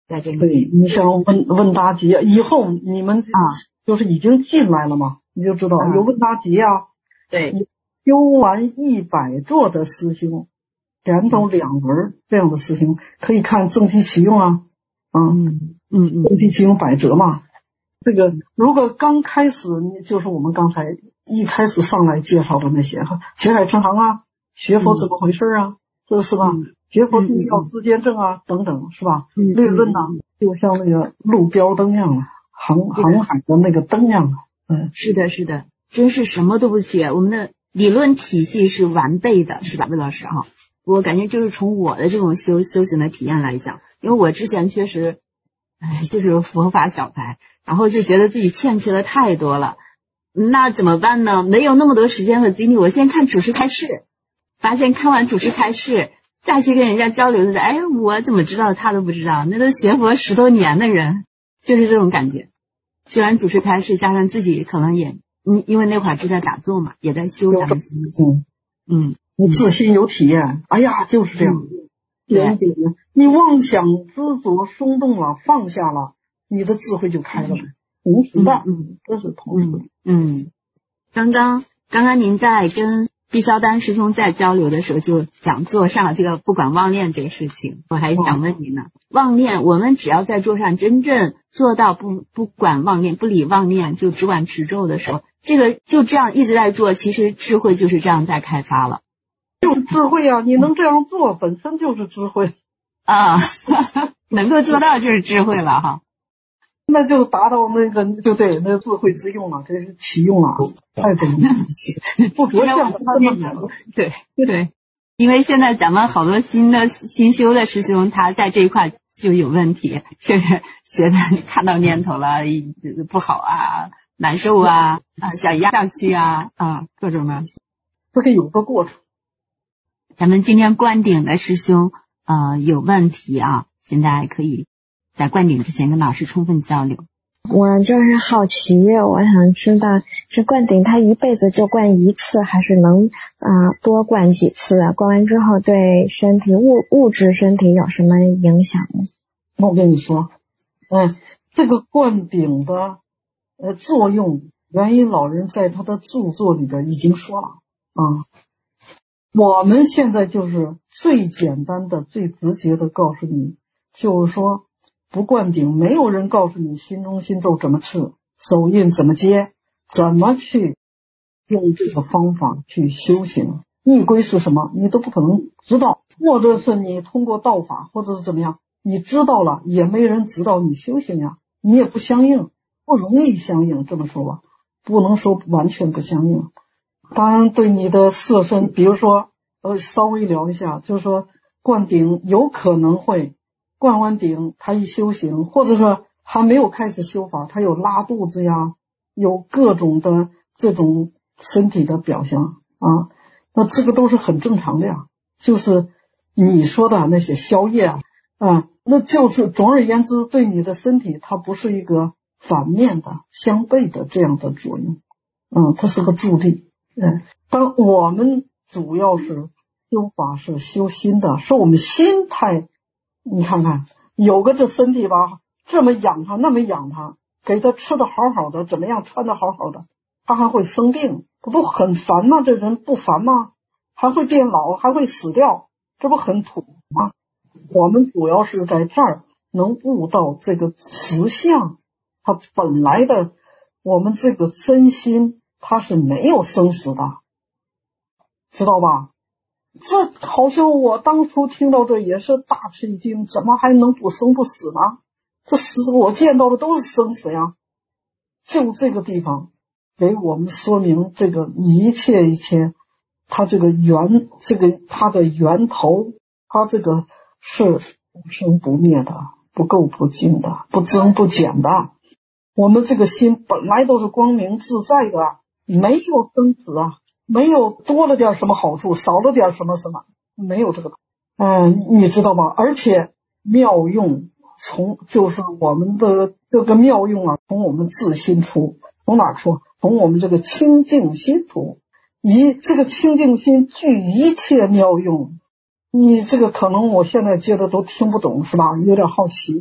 在这里。 对，你像问问答集，以后你们啊， 就是已经进来了嘛，你就知道有问答集啊。 对， 你修完一百座的师兄，前头两轮这样的师兄，可以看正题启用啊，啊， 嗯嗯嗯， 正题启用百折嘛。这个如果刚开始，就是我们刚才一开始上来介绍的那些哈，学海成行啊，学佛怎么回事啊，这是吧？学佛必要自见证啊，等等，是吧？略论呢，就像那个路标灯一样的，航航海的那个灯一样的。嗯， 是的，是的，真是什么都不缺，我们的理论体系是完备的，是吧，魏老师哈？我感觉就是从我的这种修修行的体验来讲，因为我之前确实，哎，就是佛法小白，然后就觉得自己欠缺的太多了，那怎么办呢？没有那么多时间和精力，我先看主持开示，发现看完主持开示，再去跟人家交流的，哎，我怎么知道他都不知道，那都学佛十多年的人，就是这种感觉。学完主持开示，加上自己可能也，嗯，因为那会儿正在打坐嘛，也在修咱们心。 嗯嗯， 你自心有体验，哎呀，就是这样。 对， 你妄想执着松动了，放下了，你的智慧就开了。同时的， 嗯， 这是同时的。 嗯，刚刚刚刚您在跟毕肖丹师兄在交流的时候，就讲座上了这个不管妄念这个事情，我还想问您呢，妄念，我们只要在桌上真正做到不不管妄念，不理妄念，就只管持咒的时候，这个就这样一直在做，其实智慧就是这样在开发了。 就是智慧啊！你能这样做，本身就是智慧啊，能够做到就是智慧了哈。 那就达到那个，就对，那智慧之用了，这是启用了，太不容易，不着相的他们讲。 对对，因为现在咱们好多新的新修的师兄，他在这一块就有问题，就是觉得看到念头了不好啊，难受啊，啊想压上去啊，啊各种的， 这个有个过程。 咱们今天灌顶的师兄呃有问题啊，现在可以在灌顶之前跟老师充分交流。 我就是好奇，我想知道这灌顶他一辈子就灌一次，还是能啊、呃、多灌几次啊？灌完之后对身体物物质身体有什么影响呢？ 那我跟你说，嗯，这个灌顶的呃作用，元因老人在他的著作里边已经说了啊。我们现在就是最简单的、最直接的告诉你，就是说不灌顶，没有人告诉你心中心咒怎么持，手印怎么接，怎么去用这个方法去修行。逆归是什么，你都不可能知道，或者是你通过道法，或者是怎么样，你知道了也没人指导你修行呀，你也不相应，不容易相应，这么说吧，不能说完全不相应。当然对你的色身，比如说呃，稍微聊一下，就是说灌顶有可能会灌完顶，他一修行，或者说还没有开始修法，他有拉肚子呀，有各种的这种身体的表现啊，那这个都是很正常的呀，就是你说的那些宵夜啊，啊，那就是总而言之，对你的身体它不是一个反面的、相悖的这样的作用，嗯，它是个助力。嗯，当我们主要是修法是修心的，是我们心态。你看看，有个这身体吧，这么养它，那么养它，给它吃的好好的，怎么样，穿的好好的，它还会生病，这不很烦吗？这人不烦吗？还会变老，还会死掉，这不很土吗？我们主要是在这儿能悟到这个实相，它本来的我们这个真心它是没有生死的，知道吧？这好像我当初听到这也是大吃一惊，怎么还能不生不死呢？这死我见到的都是生死呀！就这个地方给我们说明这个一切一切，它这个源，这个它的源头，它这个是不生不灭的，不垢不净的，不增不减的。我们这个心本来都是光明自在的，没有生死啊。没有多了点什么好处，少了点什么什么，没有这个，嗯，你知道吧？而且妙用从就是我们的这个妙用啊，从我们自心出，从哪出？从我们这个清净心出。以这个清净心具一切妙用，你这个可能我现在接的都听不懂是吧？有点好奇，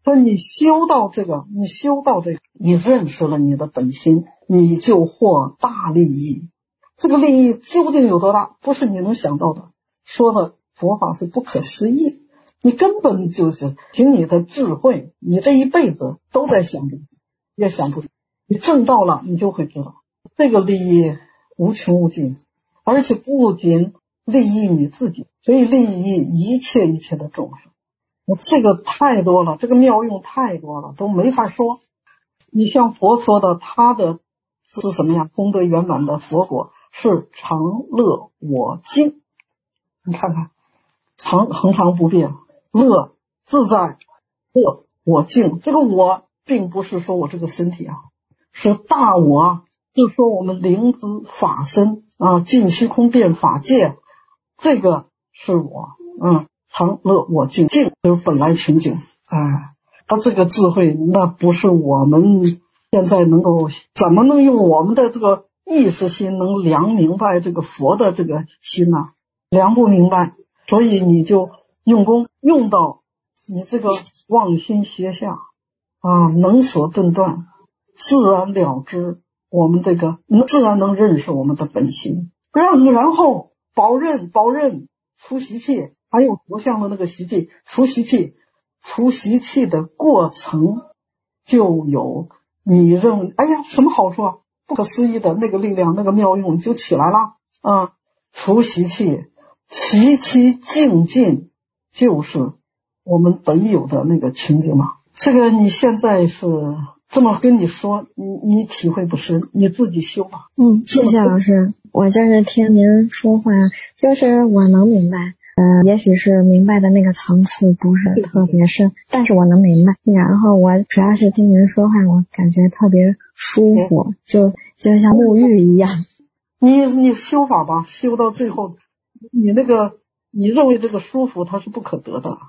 说你修到这个，你修到这个，你认识了你的本心，你就获大利益。这个利益究竟有多大，不是你能想到的。说的佛法是不可思议，你根本就是凭你的智慧，你这一辈子都在想着，也想不出。你证到了，你就会知道这个利益无穷无尽，而且不仅利益你自己，所以利益一切一切的众生。这个太多了，这个妙用太多了，都没法说。你像佛说的，他的是什么呀？功德圆满的佛果是常乐我净。你看看，常恒常不变，乐自在，乐我净。这个我并不是说我这个身体啊，是大我，就说我们灵知法身啊，尽虚空遍法界，这个是我，嗯。常乐我净，净就是本来清净。哎，他这个智慧，那不是我们现在能够，怎么能用我们的这个意识心能量明白这个佛的这个心呢、啊？量不明白，所以你就用功用到你这个妄心邪下啊，能所顿断，自然了知我们这个自然能认识我们的本心，然然后保任保任出习气。还有佛像的那个习气，除习气，除习气的过程就有你认为，哎呀，什么好处啊？不可思议的那个力量，那个妙用就起来了啊！除习气，习气净尽，就是我们本有的那个清净嘛。这个你现在是这么跟你说，你你体会不深，你自己修吧。 嗯，谢谢老师，我就是听您说话，就是我能明白。呃，也许是明白的那个层次不是特别深，但是我能明白。然后我主要是听您说话，我感觉特别舒服，就就像沐浴一样。 你你修法吧，修到最后，你那个你认为这个舒服，它是不可得的。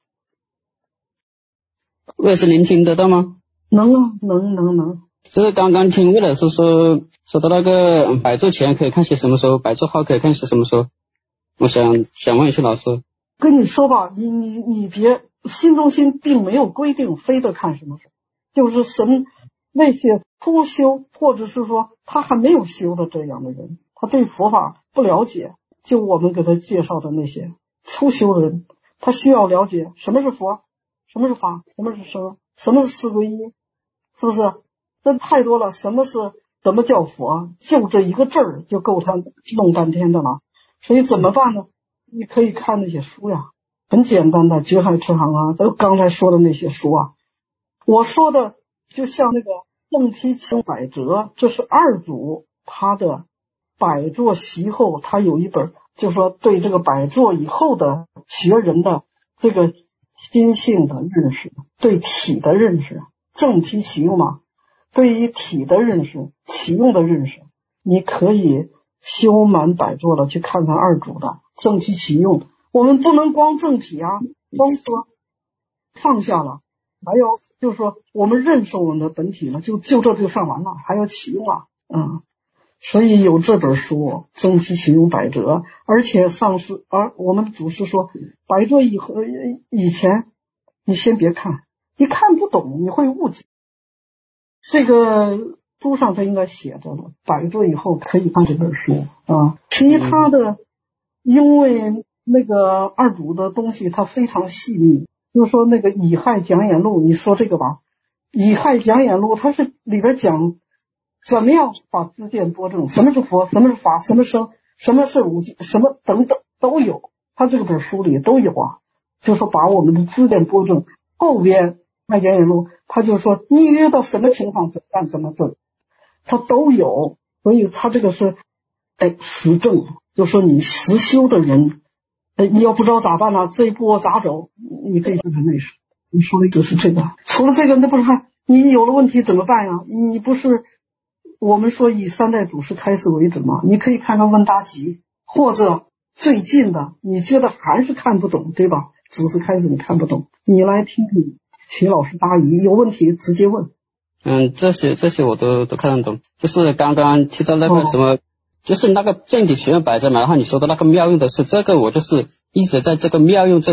魏老师，您听得到吗？ 能啊，能能能。 就是刚刚听魏老师说说到那个百座前可以看些什么时候，百座后可以看些什么时候。我想想问一下老师， 跟你说吧，你你你别心中心并没有规定非得看什么时候，就是神那些初修或者是说他还没有修的这样的人，他对佛法不了解，就我们给他介绍的那些初修的人，他需要了解什么是佛，什么是法，什么是生，什么是四归一，是不是？这太多了，什么是什么叫佛，就这一个字儿就够他弄半天的了。所以怎么办呢？你可以看那些书呀，很简单的觉海持行啊，都刚才说的那些书啊。我说的就像那个正梯清百折，这是二祖他的百座习后，他有一本，就是说对这个百座以后的学人的这个心性的认识，对体的认识，正梯起用嘛，对于体的认识，起用的认识，你可以修满百座了，去看看二祖的正体起用。我们不能光正体啊，光说放下了，还有就是说我们认识我们的本体了，就就这就上完了，还要起用啊，嗯，所以有这本书正体起用百折，而且上师而我们的祖师说，百座以后以前你先别看，你看不懂，你会误解。这个书上他应该写着了，百座以后可以看这本书啊。其他的，因为那个二祖的东西它非常细腻，就是说那个乙亥讲演录，你说这个吧，乙亥讲演录它是里边讲怎么样把知见拨正，什么是佛，什么是法，什么生，什么是无记，什么等等都有，他这个本书里都有啊，就是说把我们的知见拨正。后边卖讲演录他就说你遇到什么情况怎么办怎么做，他都有，所以他这个是哎实证，就说你实修的人，哎你要不知道咋办呢？这一步咋走？你可以看看那书，你说的就是这个。除了这个，那不是看你有了问题怎么办呀？你不是我们说以三代祖师开示为准吗？你可以看看问答集，或者最近的，你觉得还是看不懂，对吧？祖师开示你看不懂，你来听听齐老师答疑，有问题直接问。 嗯，这些这些我都都看得懂。就是刚刚提到那个什么，哦、就是那个正体起用百折嘛，然后你说的那个妙用的是这个，我就是一直在这个妙用这里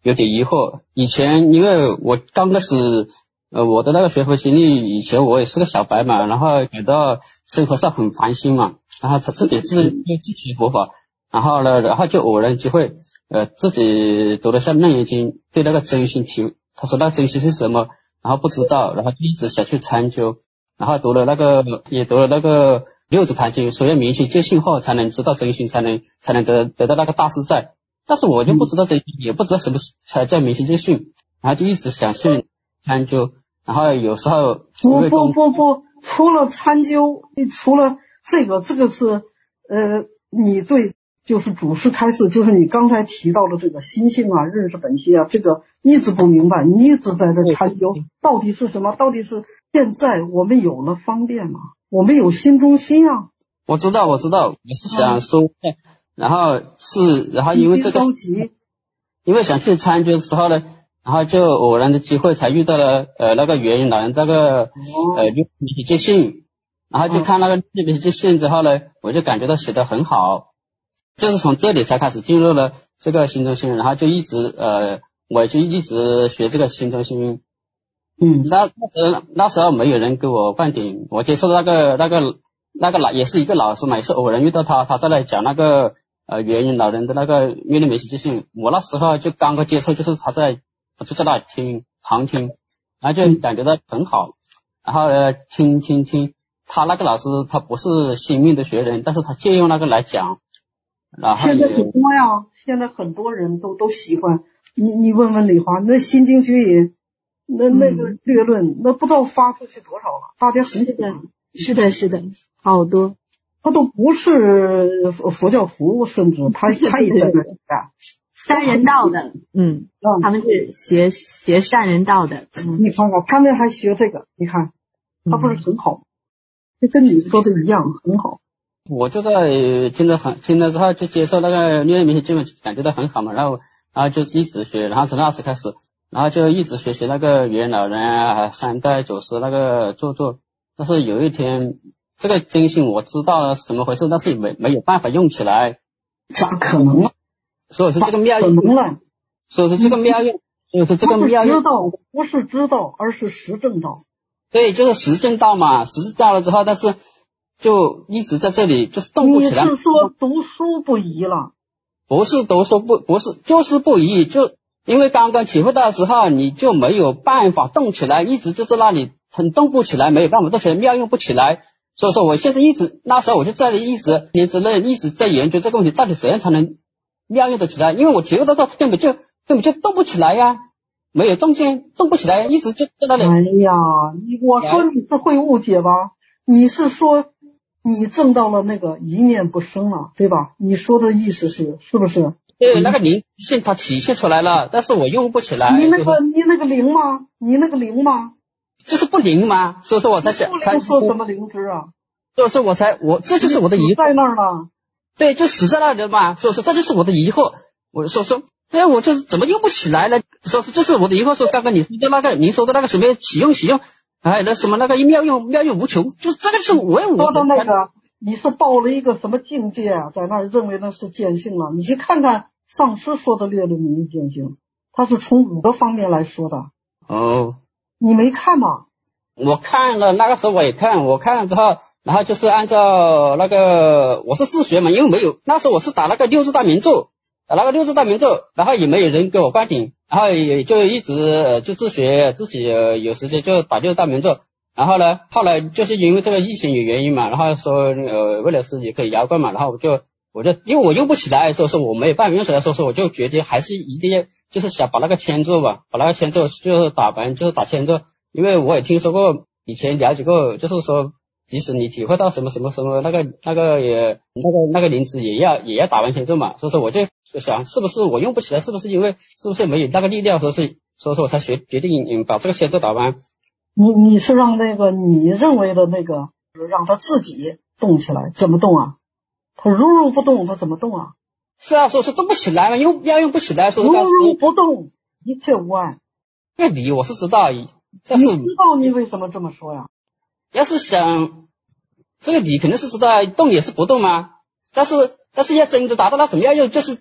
有点疑惑。以前因为我刚开始呃我的那个学佛经历，以前我也是个小白嘛，然后觉得生活上很烦心嘛，然后他自己自就自学佛法，然后呢，然后就偶然机会呃自己读了下《楞严经》，对那个真心体，他说那真心是什么，然后不知道，然后就一直想去参究，然后读了那个也读了那个六祖坛经，说要明心见性后才能知道真心，才能才能得得到那个大自在。但是我就不知道真心，也不知道什么才叫明心见性，然后就一直想去参究，然后有时候不不不不，除了参究，除了这个，这个是呃，你对就是祖师开示，就是你刚才提到的这个心性啊、认识本性啊，这个一直不明白，你一直在这参究，到底是什么？到底是现在我们有了方便嘛？我们有心中心啊。 我知道，我知道，我是想说。嗯然后是，然后因为这个，因为想去参究的时候呢，然后就偶然的机会才遇到了呃那个元云老人这个呃六明心见性，然后就看那个六明心见性之后呢，我就感觉到写得很好，就是从这里才开始进入了这个心中心，然后就一直呃我就一直学这个心中心。 嗯， 那那时那时候没有人给我灌顶，我接触的那个那个那个老也是一个老师嘛，也是偶然遇到他，他在那里讲那个。呃，元云老人的那个月令明心见性，我那时候就刚刚接触，就是他在，我就在那里听旁听，然后就感觉到很好，然后呢，听听听，他那个老师他不是新命的学人，但是他借用那个来讲，然后现在很多呀，现在很多人都都喜欢，你你问问李华，那心经居隐，那那个略论，那不知道发出去多少了，大家很喜欢， 是的，是的，好多。 他都不是佛教徒，甚至他他也在那干三人道的，嗯，他们是学学善人道的。 嗯，你看看，他们还学这个，你看他不是很好，就跟你说的一样，很好。 我就在听着很听了之后就接受那个六月明心经文，感觉到很好嘛，然后然后就一直学，然后从那时开始，然后就一直学习那个元老人啊、三代祖师那个著作，但是有一天。这个真心我知道怎么回事，但是没没有办法用起来。 咋可能啊？ 所以说这个妙用，所以说这个妙用，所以说这个妙用， 知道不是知道，而是实证道。 对，就是实证道嘛，实证道了之后，但是就一直在这里，就是动不起来。 你是说读书不宜了？ 不是读书不不是，就是不宜，就因为刚刚体会到的时候，你就没有办法动起来，一直就在那里很动不起来，没有办法动起来，妙用不起来。所以说我现在一直那时候我就在一直年之内一直在研究这个问题，到底怎样才能妙用得起来？因为我体会到到根本就根本就动不起来呀，没有动静，动不起来，一直就在那里。 哎呀，你我说你是会误解吧？你是说你证到了那个一念不生了，对吧？你说的意思是是不是？ 对，那个灵性它体现出来了，但是我用不起来。 你那个你那个灵吗？你那个灵吗？ 就是不灵吗？所以说我才想，才说什么灵知啊？ 所以说我才我这就是我的疑惑， 在那儿了。 对，就死在那里嘛。所以说这就是我的疑惑。我说说，哎，我这怎么用不起来呢？说是这是我的疑惑。说刚刚你说的那个，您说的那个什么启用启用，哎，那什么那个妙用妙用无穷，就这个是我也说的那个，你是到了一个什么境界啊？在那儿认为那是见性了？你去看看上师说的略论明心见性，他是从五个方面来说的。 哦。 你没看吗？ 我看了，那个时候我也看，我看了之后，然后就是按照那个我是自学嘛，因为没有那时候我是打那个六字大明咒，打那个六字大明咒，然后也没有人给我灌顶，然后也就一直就自学，自己有时间就打六字大明咒，然后呢，后来就是因为这个疫情有原因嘛，然后说呃为了自己可以摇灌嘛，然后我就我就因为我用不起来，所以说我没有办法用起来，所以说我就决定还是一定要就是想把那个签咒吧，把那个签咒就是打完就是打签咒。因为我也听说过，以前了解过，就是说，即使你体会到什么什么什么那个那个也那个那个灵芝也要也要打完签咒嘛，所以说我就想，是不是我用不起来，是不是因为是不是没有那个力量，所以所以说我才决决定嗯把这个签咒打完。 你你是让那个你认为的那个让他自己动起来，怎么动啊？他如如不动，他怎么动啊？ 是啊，说是动不起来嘛，用要用不起来，说如如不动，一切无碍。 那理我是知道。但你是知道你为什么这么说呀？ 要是想这个理肯定是知道动也是不动嘛，但是但是要真的达到那怎么样用，就是打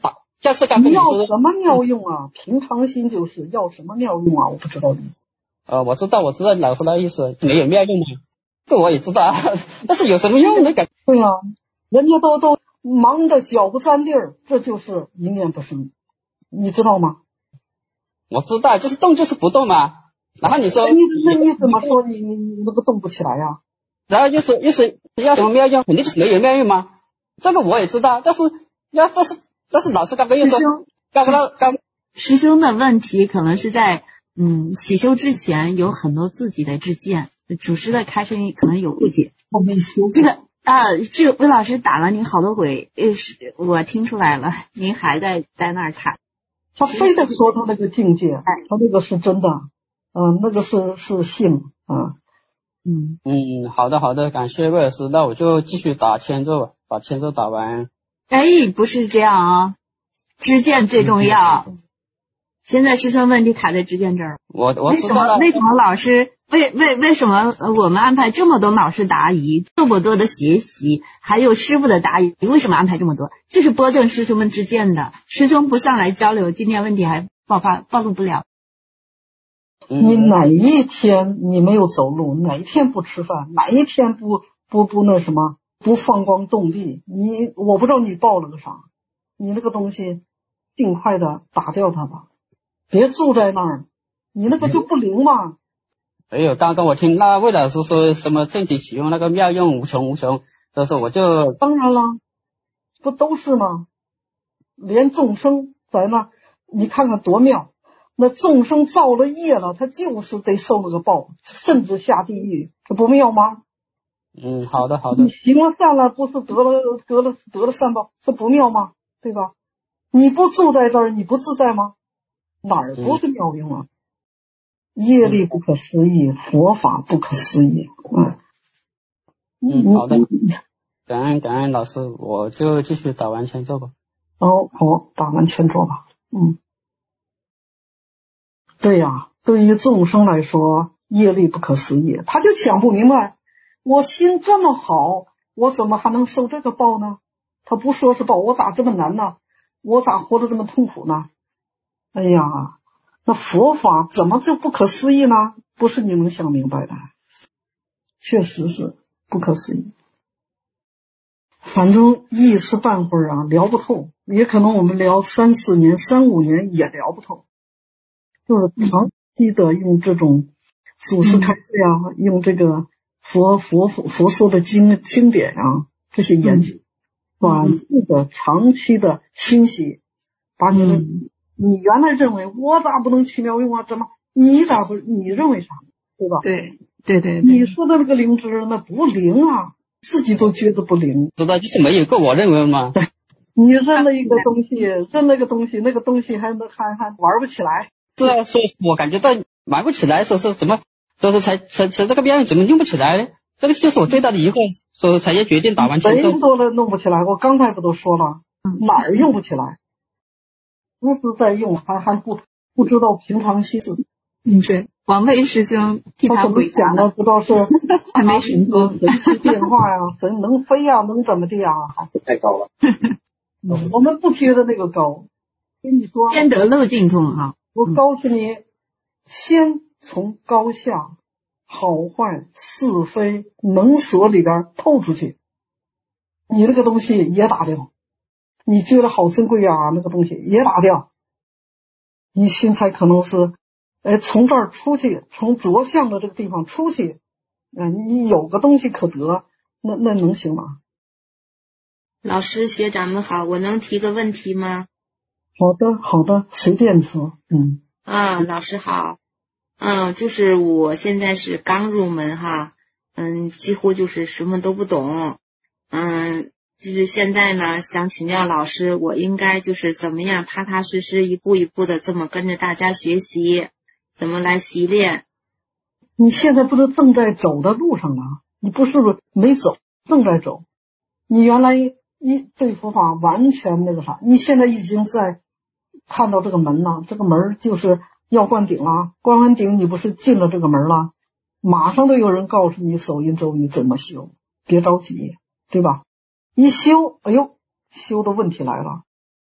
下次刚跟你要你说的。 什么妙用啊？平常心就是要什么妙用啊？我不知道你。 呃，我知道，我知道老师的意思，没有妙用嘛，这我也知道，但是有什么用呢？感对呀、啊，人家都都忙得脚不沾地儿，这就是一念不生，你知道吗？ 我知道，就是动就是不动嘛。然后你说， 你那你怎么说你你你那个动不起来呀、啊？ 然后就是又是要什么妙用，肯定就是没有妙用嘛。这个我也知道，但是要但是但是老师刚刚又说，刚刚刚师兄的问题可能是在嗯起修之前有很多自己的知见，主师的开示可能有误解。 我没修这个啊，这个魏老师打了您好多回，呃，是我听出来了，您还在在那儿看。 他非得说他那个境界，他那个是真的，嗯、呃，那个是是性啊， 嗯嗯，好的好的，感谢魏老师，那我就继续打千咒吧，把千咒打完。 哎，不是这样啊，知见最重要。嗯、现在师兄问题卡在知见这儿。 我我为什么为什么老师为为为什么我们安排这么多老师答疑，这么多的学习，还有师傅的答疑？为什么安排这么多？这是拨正师兄们之见的，师兄不上来交流，今天问题还爆发暴露不了。 你哪一天你没有走路，哪一天不吃饭，哪一天不不不那什么，不放光动地，你我不知道你报了个啥，你那个东西尽快的打掉它吧，别住在那儿，你那个就不灵嘛。 没有，刚刚我听那魏老师说什么正体启用那个妙用无穷无穷，所以说我就当然了，不都是吗？连众生在那，你看看多妙。那众生造了业了，他就是得受那个报，甚至下地狱，这不妙吗？ 嗯，好的好的。 你行了善了，不是得了得了得了善报，这不妙吗？对吧？你不住在这儿，你不自在吗？哪儿不是妙用啊？嗯、业力不可思议，佛法不可思议。嗯嗯，好的。感恩感恩老师，我就继续打完千咒吧。 哦，好，打完千咒吧。嗯。对呀、啊，对于众生来说，业力不可思议，他就想不明白，我心这么好，我怎么还能受这个报呢？他不说是报，我咋这么难呢？我咋活得这么痛苦呢？哎呀，那佛法怎么就不可思议呢？不是你能想明白的，确实是不可思议。反正一时半会儿啊聊不透，也可能我们聊三四年、三五年也聊不透。就是长期的用这种祖师开示呀、嗯，用这个佛佛佛佛说的经经典啊，这些研究，反复的长期的清洗，把你的、嗯、你原来认为我咋不能奇妙用啊？怎么你咋不你认为啥？对吧？ 对对 对, 对， 你说的那个灵芝那不灵啊，自己都觉得不灵。 知道就是没有个我认为吗？ 对，你认了一个东西，认了一个东西，那个东西还能还还玩不起来。 是啊，说我感觉到玩不起来，说是怎么，说是才才才这个妙用怎么用不起来呢？这个就是我最大的疑惑，所以才要决定打完千咒。 谁说了弄不起来？我刚才不都说了，哪儿用不起来？不是在用，还还不不知道平常心。 嗯，对，王卫师兄替他回答了，不知道是还没神功， 神奇变化呀，神能飞呀，能怎么地呀？ 太高了。 我们不觉得那个高，跟你说， 先得路径通哈。 我告诉你，先从高下、好坏、是非、能所里边透出去，你那个东西也打掉，你觉得好珍贵啊，那个东西也打掉，你心才可能是，哎，从这儿出去，从着相的这个地方出去，啊、呃，你有个东西可得，那那能行吗？ 老师学长们好，我能提个问题吗？ 好的，好的，随便说。嗯。 啊，老师好。嗯，就是我现在是刚入门哈，嗯，几乎就是什么都不懂。嗯，就是现在呢，想请教老师，我应该就是怎么样踏踏实实一步一步的这么跟着大家学习，怎么来习练？ 你现在不是正在走的路上吗？你不是没走，正在走。你原来一对佛法完全那个啥，你现在已经在看到这个门了，这个门就是要灌顶了，灌完顶你不是进了这个门了，马上都有人告诉你手印咒语怎么修，别着急，对吧？一修，哎呦，修的问题来了，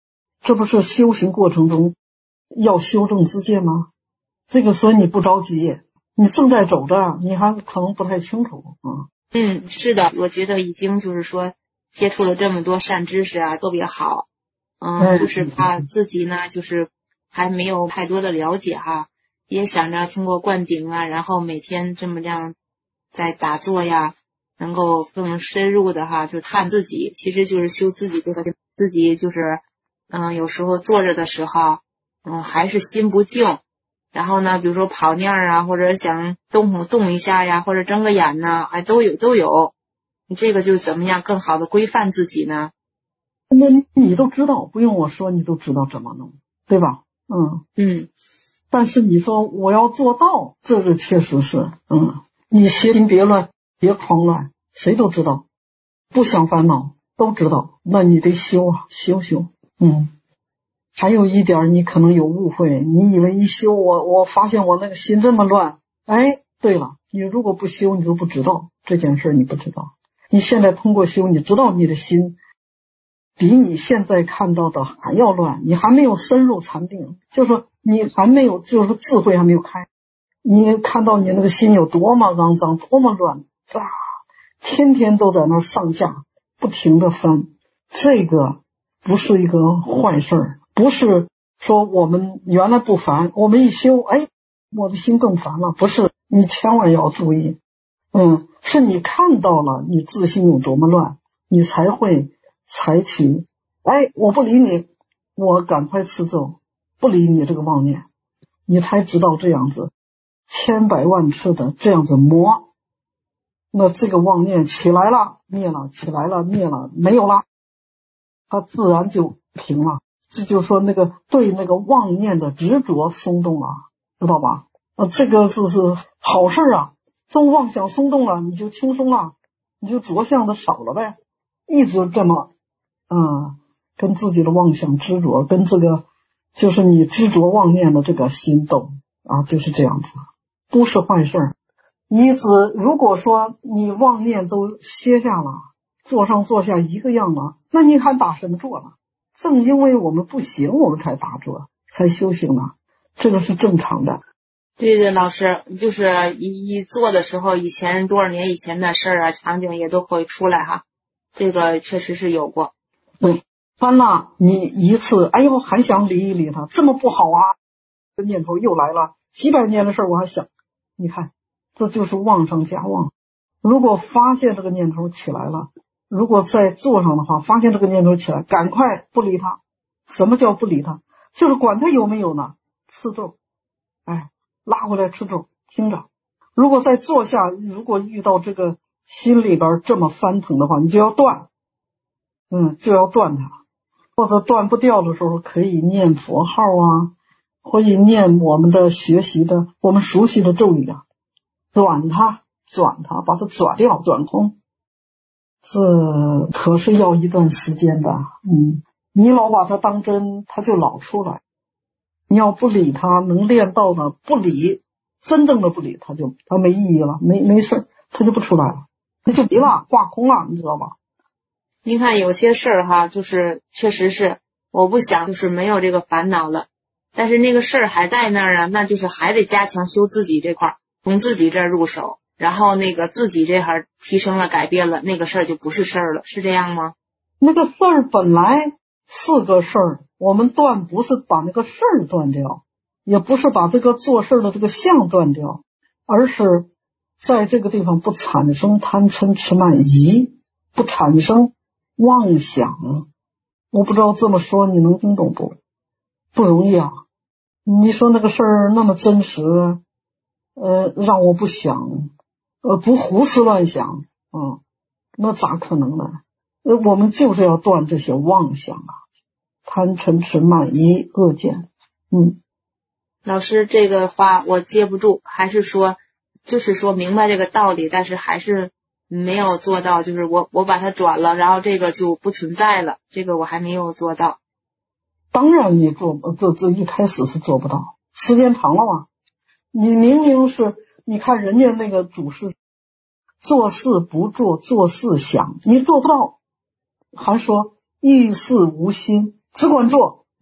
这不是修行过程中要修正自戒吗？这个所以你不着急，你正在走着，你还可能不太清楚啊。 嗯，是的，我觉得已经就是说接触了这么多善知识啊，特别好。嗯，就是怕自己呢，就是还没有太多的了解哈，也想着通过灌顶啊，然后每天这么这样在打坐呀，能够更深入的哈，就看自己，其实就是修自己这个自己就是，嗯，有时候坐着的时候，嗯，还是心不静。然后呢，比如说跑念啊，或者想动动一下呀，或者睁个眼呢，哎，都有都有。你这个就怎么样更好的规范自己呢？ 那你都知道，不用我说，你都知道怎么弄，对吧？嗯嗯。 但是你说我要做到，这个确实是，嗯，你邪心别乱，别狂乱，谁都知道，不想烦恼都知道，那你得修啊，修修，嗯。还有一点你可能有误会，你以为一修我我发现我那个心这么乱，哎，对了，你如果不修你都不知道这件事，你不知道，你现在通过修你知道你的心比你现在看到的还要乱，你还没有深入禅定，就是说你还没有，就是智慧还没有开，你看到你那个心有多么肮脏多么乱啊，天天都在那上下不停的翻，这个不是一个坏事儿，不是说我们原来不烦，我们一修，哎，我的心更烦了，不是，你千万要注意，嗯，是你看到了你自心有多么乱，你才会采取，哎，我不理你，我赶快持咒，不理你这个妄念，你才知道这样子千百万次的这样子磨，那这个妄念起来了灭了，起来了灭了，没有了，它自然就平了。这就是说那个对那个妄念的执着松动了，知道吧？啊，这个就是好事啊，这妄想松动了，你就轻松了，你就着相的少了呗，一直这么嗯，跟自己的妄想执着，跟这个就是你执着妄念的这个心动啊，就是这样子，不是坏事。一直如果说你妄念都歇下了，坐上坐下一个样了，那你还打什么坐了？正因为我们不行，我们才打坐，才修行呢，这个是正常的。 对的，老师，就是一一做的时候，以前多少年以前的事儿啊，场景也都会出来哈，这个确实是有过。 对，翻了你一次，哎呦，还想理一理他，这么不好啊，这念头又来了，几百年的事我还想，你看，这就是妄上加妄。如果发现这个念头起来了，如果再做上的话，发现这个念头起来，赶快不理他。什么叫不理他？就是管他有没有呢，持咒，哎，拉回来持咒，听着。如果再坐下，如果遇到这个心里边这么翻腾的话，你就要断，嗯，就要断它。或者断不掉的时候，可以念佛号啊，或者念我们的学习的我们熟悉的咒语啊，转它转它把它转掉，转空。这可是要一段时间的，嗯，你老把它当真，它就老出来。你要不理它，能练到的不理，真正的不理，它就它没意义了，没没事，它就不出来了，它就没了，挂空了，你知道吧？ 您看有些事儿哈，就是确实是我不想，就是没有这个烦恼了，但是那个事儿还在那儿啊，那就是还得加强修自己这块，从自己这儿入手。然后那个自己这行提升了改变了，那个事儿就不是事儿了，是这样吗？ 那个事儿本来是个事儿，我们断不是把那个事儿断掉，也不是把这个做事的这个相断掉，而是在这个地方不产生贪嗔痴慢疑，不产生妄想。我不知道这么说你能听懂不？不容易啊！你说那个事儿那么真实，呃，让我不想。呃，不胡思乱想，嗯，那咋可能呢？呃，我们就是要断这些妄想啊，贪嗔痴慢疑恶见，嗯。 老师这个话我接不住，还是说，就是说明白这个道理，但是还是没有做到，就是我我把它转了，然后这个就不存在了，这个我还没有做到。 当然你做，这这一开始是做不到，时间长了嘛，你明明是。你看人家那个祖师做事不做，做事想，你做不到，还说遇事无心，只管做，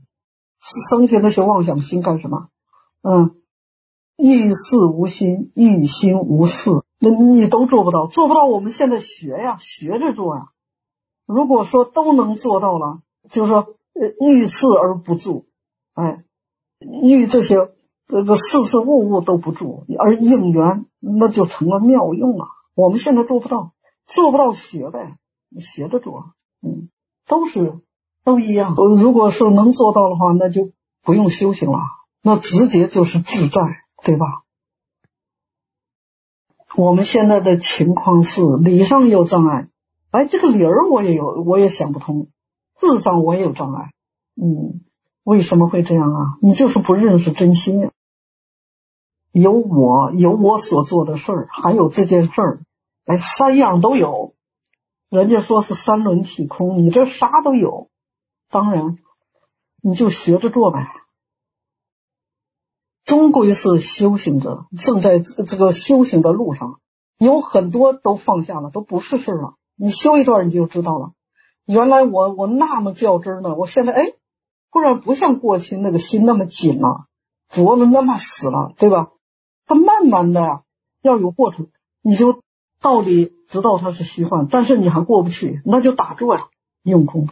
升起那些妄想心干什么？嗯，欲事无心，欲心无事，那你都做不到，做不到。我们现在学呀，学着做呀。如果说都能做到了，就是说，呃，欲事而不住，哎，欲这些这个事事物物都不住，而应缘，那就成了妙用了。我们现在做不到，做不到学呗，学着做，嗯，都是都一样。如果说能做到的话，那就不用修行了，那直接就是自在，对吧？我们现在的情况是理上有障碍，哎，这个理儿我也有，我也想不通，智上我也有障碍，嗯，为什么会这样啊？你就是不认识真心啊。有我，有我所做的事儿，还有这件事儿，哎，三样都有。人家说是三轮体空，你这啥都有，当然你就学着做呗。终归是修行者，正在这个修行的路上，有很多都放下了，都不是事了。你修一段你就知道了，原来我我那么较真呢，我现在哎，突然不像过去那个心那么紧了，琢磨那么死了，对吧？它慢慢的呀，要有过程，你就道理知道它是虚幻，但是你还过不去，那就打坐呀，用功。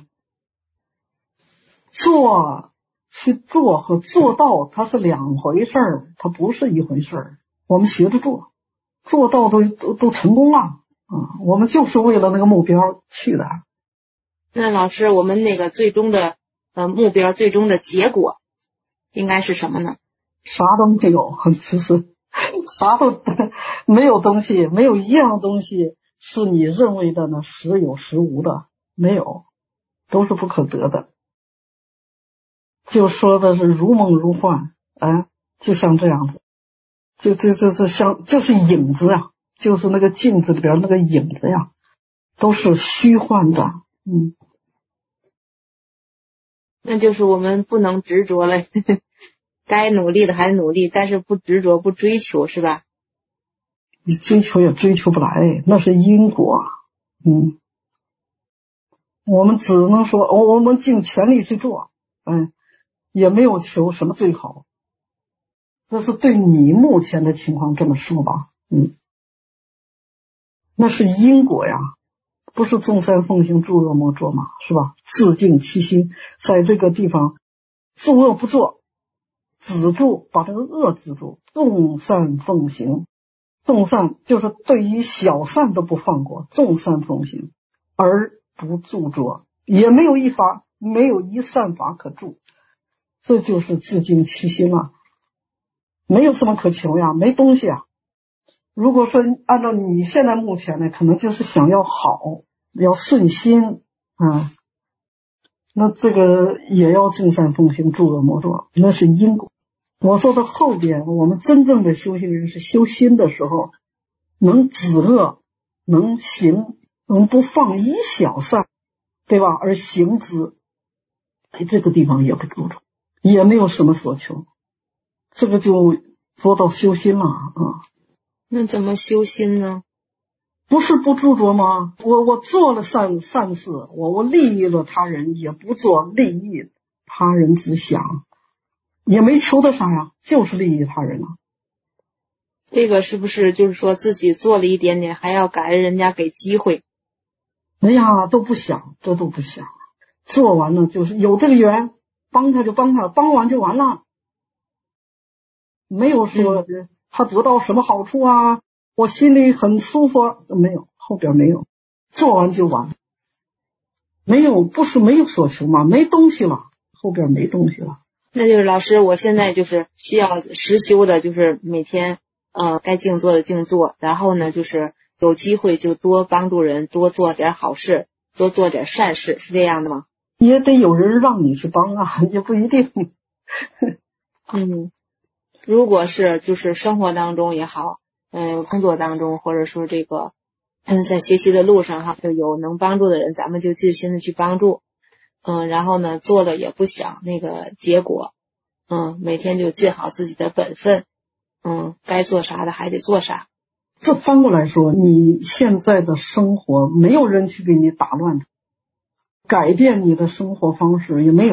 做去做和做到它是两回事儿，它不是一回事儿。我们学着做，做到都都都成功了啊！我们就是为了那个目标去的。 那老师，我们那个最终的呃目标，最终的结果应该是什么呢？ 啥都没有，其实啥都没有东西，没有一样东西是你认为的呢实有实无的，没有，都是不可得的。就说的是如梦如幻，哎，就像这样子，就就就就像就是影子呀，就是那个镜子里边那个影子呀，都是虚幻的，嗯。 那就是我们不能执着了，该努力的还努力，但是不执着，不追求，是吧？ 你追求也追求不来，那是因果，嗯。我们只能说，哦，我们尽全力去做，嗯。也没有求什么最好，这是对你目前的情况这么说吧，嗯，那是因果呀，不是众善奉行，诸恶莫作嘛，是吧？自净其心，在这个地方，诸恶不作，止住，把这个恶止住，众善奉行，众善就是对于小善都不放过，众善奉行而不著作，也没有一法，没有一善法可著。这就是自净其心了，没有什么可求呀，没东西啊。如果说按照你现在目前呢，可能就是想要好，要顺心啊，那这个也要众善奉行，诸恶莫作，那是因果。我说的后边，我们真正的修行人是修心的时候，能止恶，能行，能不放一小善，对吧？而行之，在这个地方也不注重。也没有什么所求，这个就做到修心了啊。 那怎么修心呢？ 不是不执着吗？我我做了善善事，我我利益了他人，也不做利益他人之想，也没求的啥呀，就是利益他人啊。 这个是不是就是说自己做了一点点，还要感恩人家给机会？ 哎呀，都不想，这都不想，做完了就是有这个缘。帮他就帮他，帮完就完了，没有说他得到什么好处啊，我心里很舒服，没有，后边没有，做完就完，没有，不是没有所求嘛，没东西了，后边没东西了。 那就是老师，我现在就是需要实修的，就是每天呃该静坐的静坐，然后呢就是有机会就多帮助人，多做点好事，多做点善事，是这样的吗？ 也得有人让你去帮啊，也不一定。 嗯，如果是就是生活当中也好，嗯、呃，工作当中，或者说这个嗯在学习的路上哈，就有能帮助的人，咱们就尽心的去帮助。嗯，然后呢，做的也不想那个结果，嗯，每天就尽好自己的本分，嗯，该做啥的还得做啥。 这翻过来说，你现在的生活没有人去给你打乱它。改变你的生活方式也没有，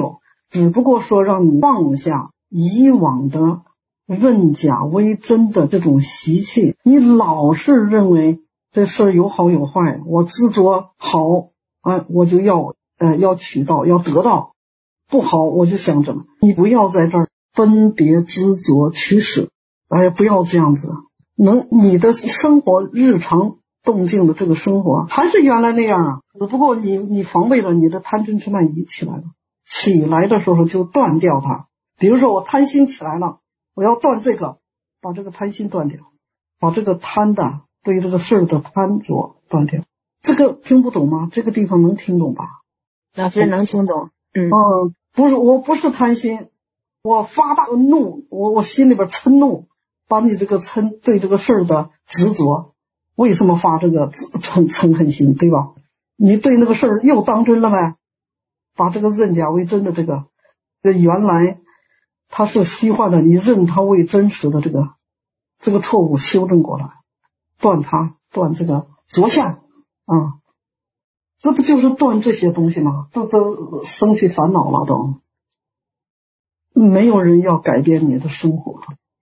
只不过说让你放下以往的认假为真的这种习气，你老是认为这事儿有好有坏，我执着好，哎，我就要呃要取到要得到，不好我就想着你不要在这儿分别执着取舍，哎，不要这样子，能你的生活日常动静的这个生活还是原来那样啊，只不过你你防备了你的贪嗔痴慢疑起来了，起来的时候就断掉它。比如说我贪心起来了，我要断这个，把这个贪心断掉，把这个贪的对这个事儿的贪着断掉。这个听不懂吗？这个地方能听懂吧？ 老师能听懂。嗯， 呃、不是，我不是贪心，我发大怒，我我心里边嗔怒，把你这个嗔对这个事儿的执着，为什么发这个嗔嗔恨心，对吧？你对那个事儿又当真了没？把这个认假为真的这个，这原来它是虚幻的，你认它为真实的这个这个错误修正过来，断它，断这个着相啊，这不就是断这些东西吗？都都生起烦恼了，都没有人要改变你的生活。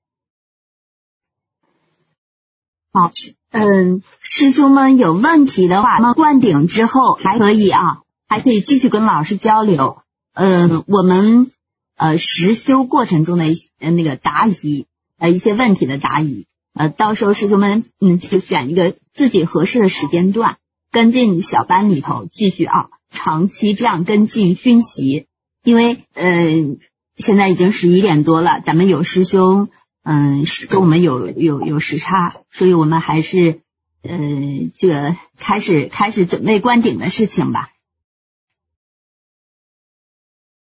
好，嗯，师兄们有问题的话，那么灌顶之后还可以啊，还可以继续跟老师交流。嗯，我们呃实修过程中的一些那个答疑，呃一些问题的答疑，呃到时候师兄们嗯就选一个自己合适的时间段，跟进小班里头继续啊，长期这样跟进熏习。因为呃现在已经十一点多了，咱们有师兄嗯跟我们有有有时差，所以我们还是呃这个开始开始准备灌顶的事情吧。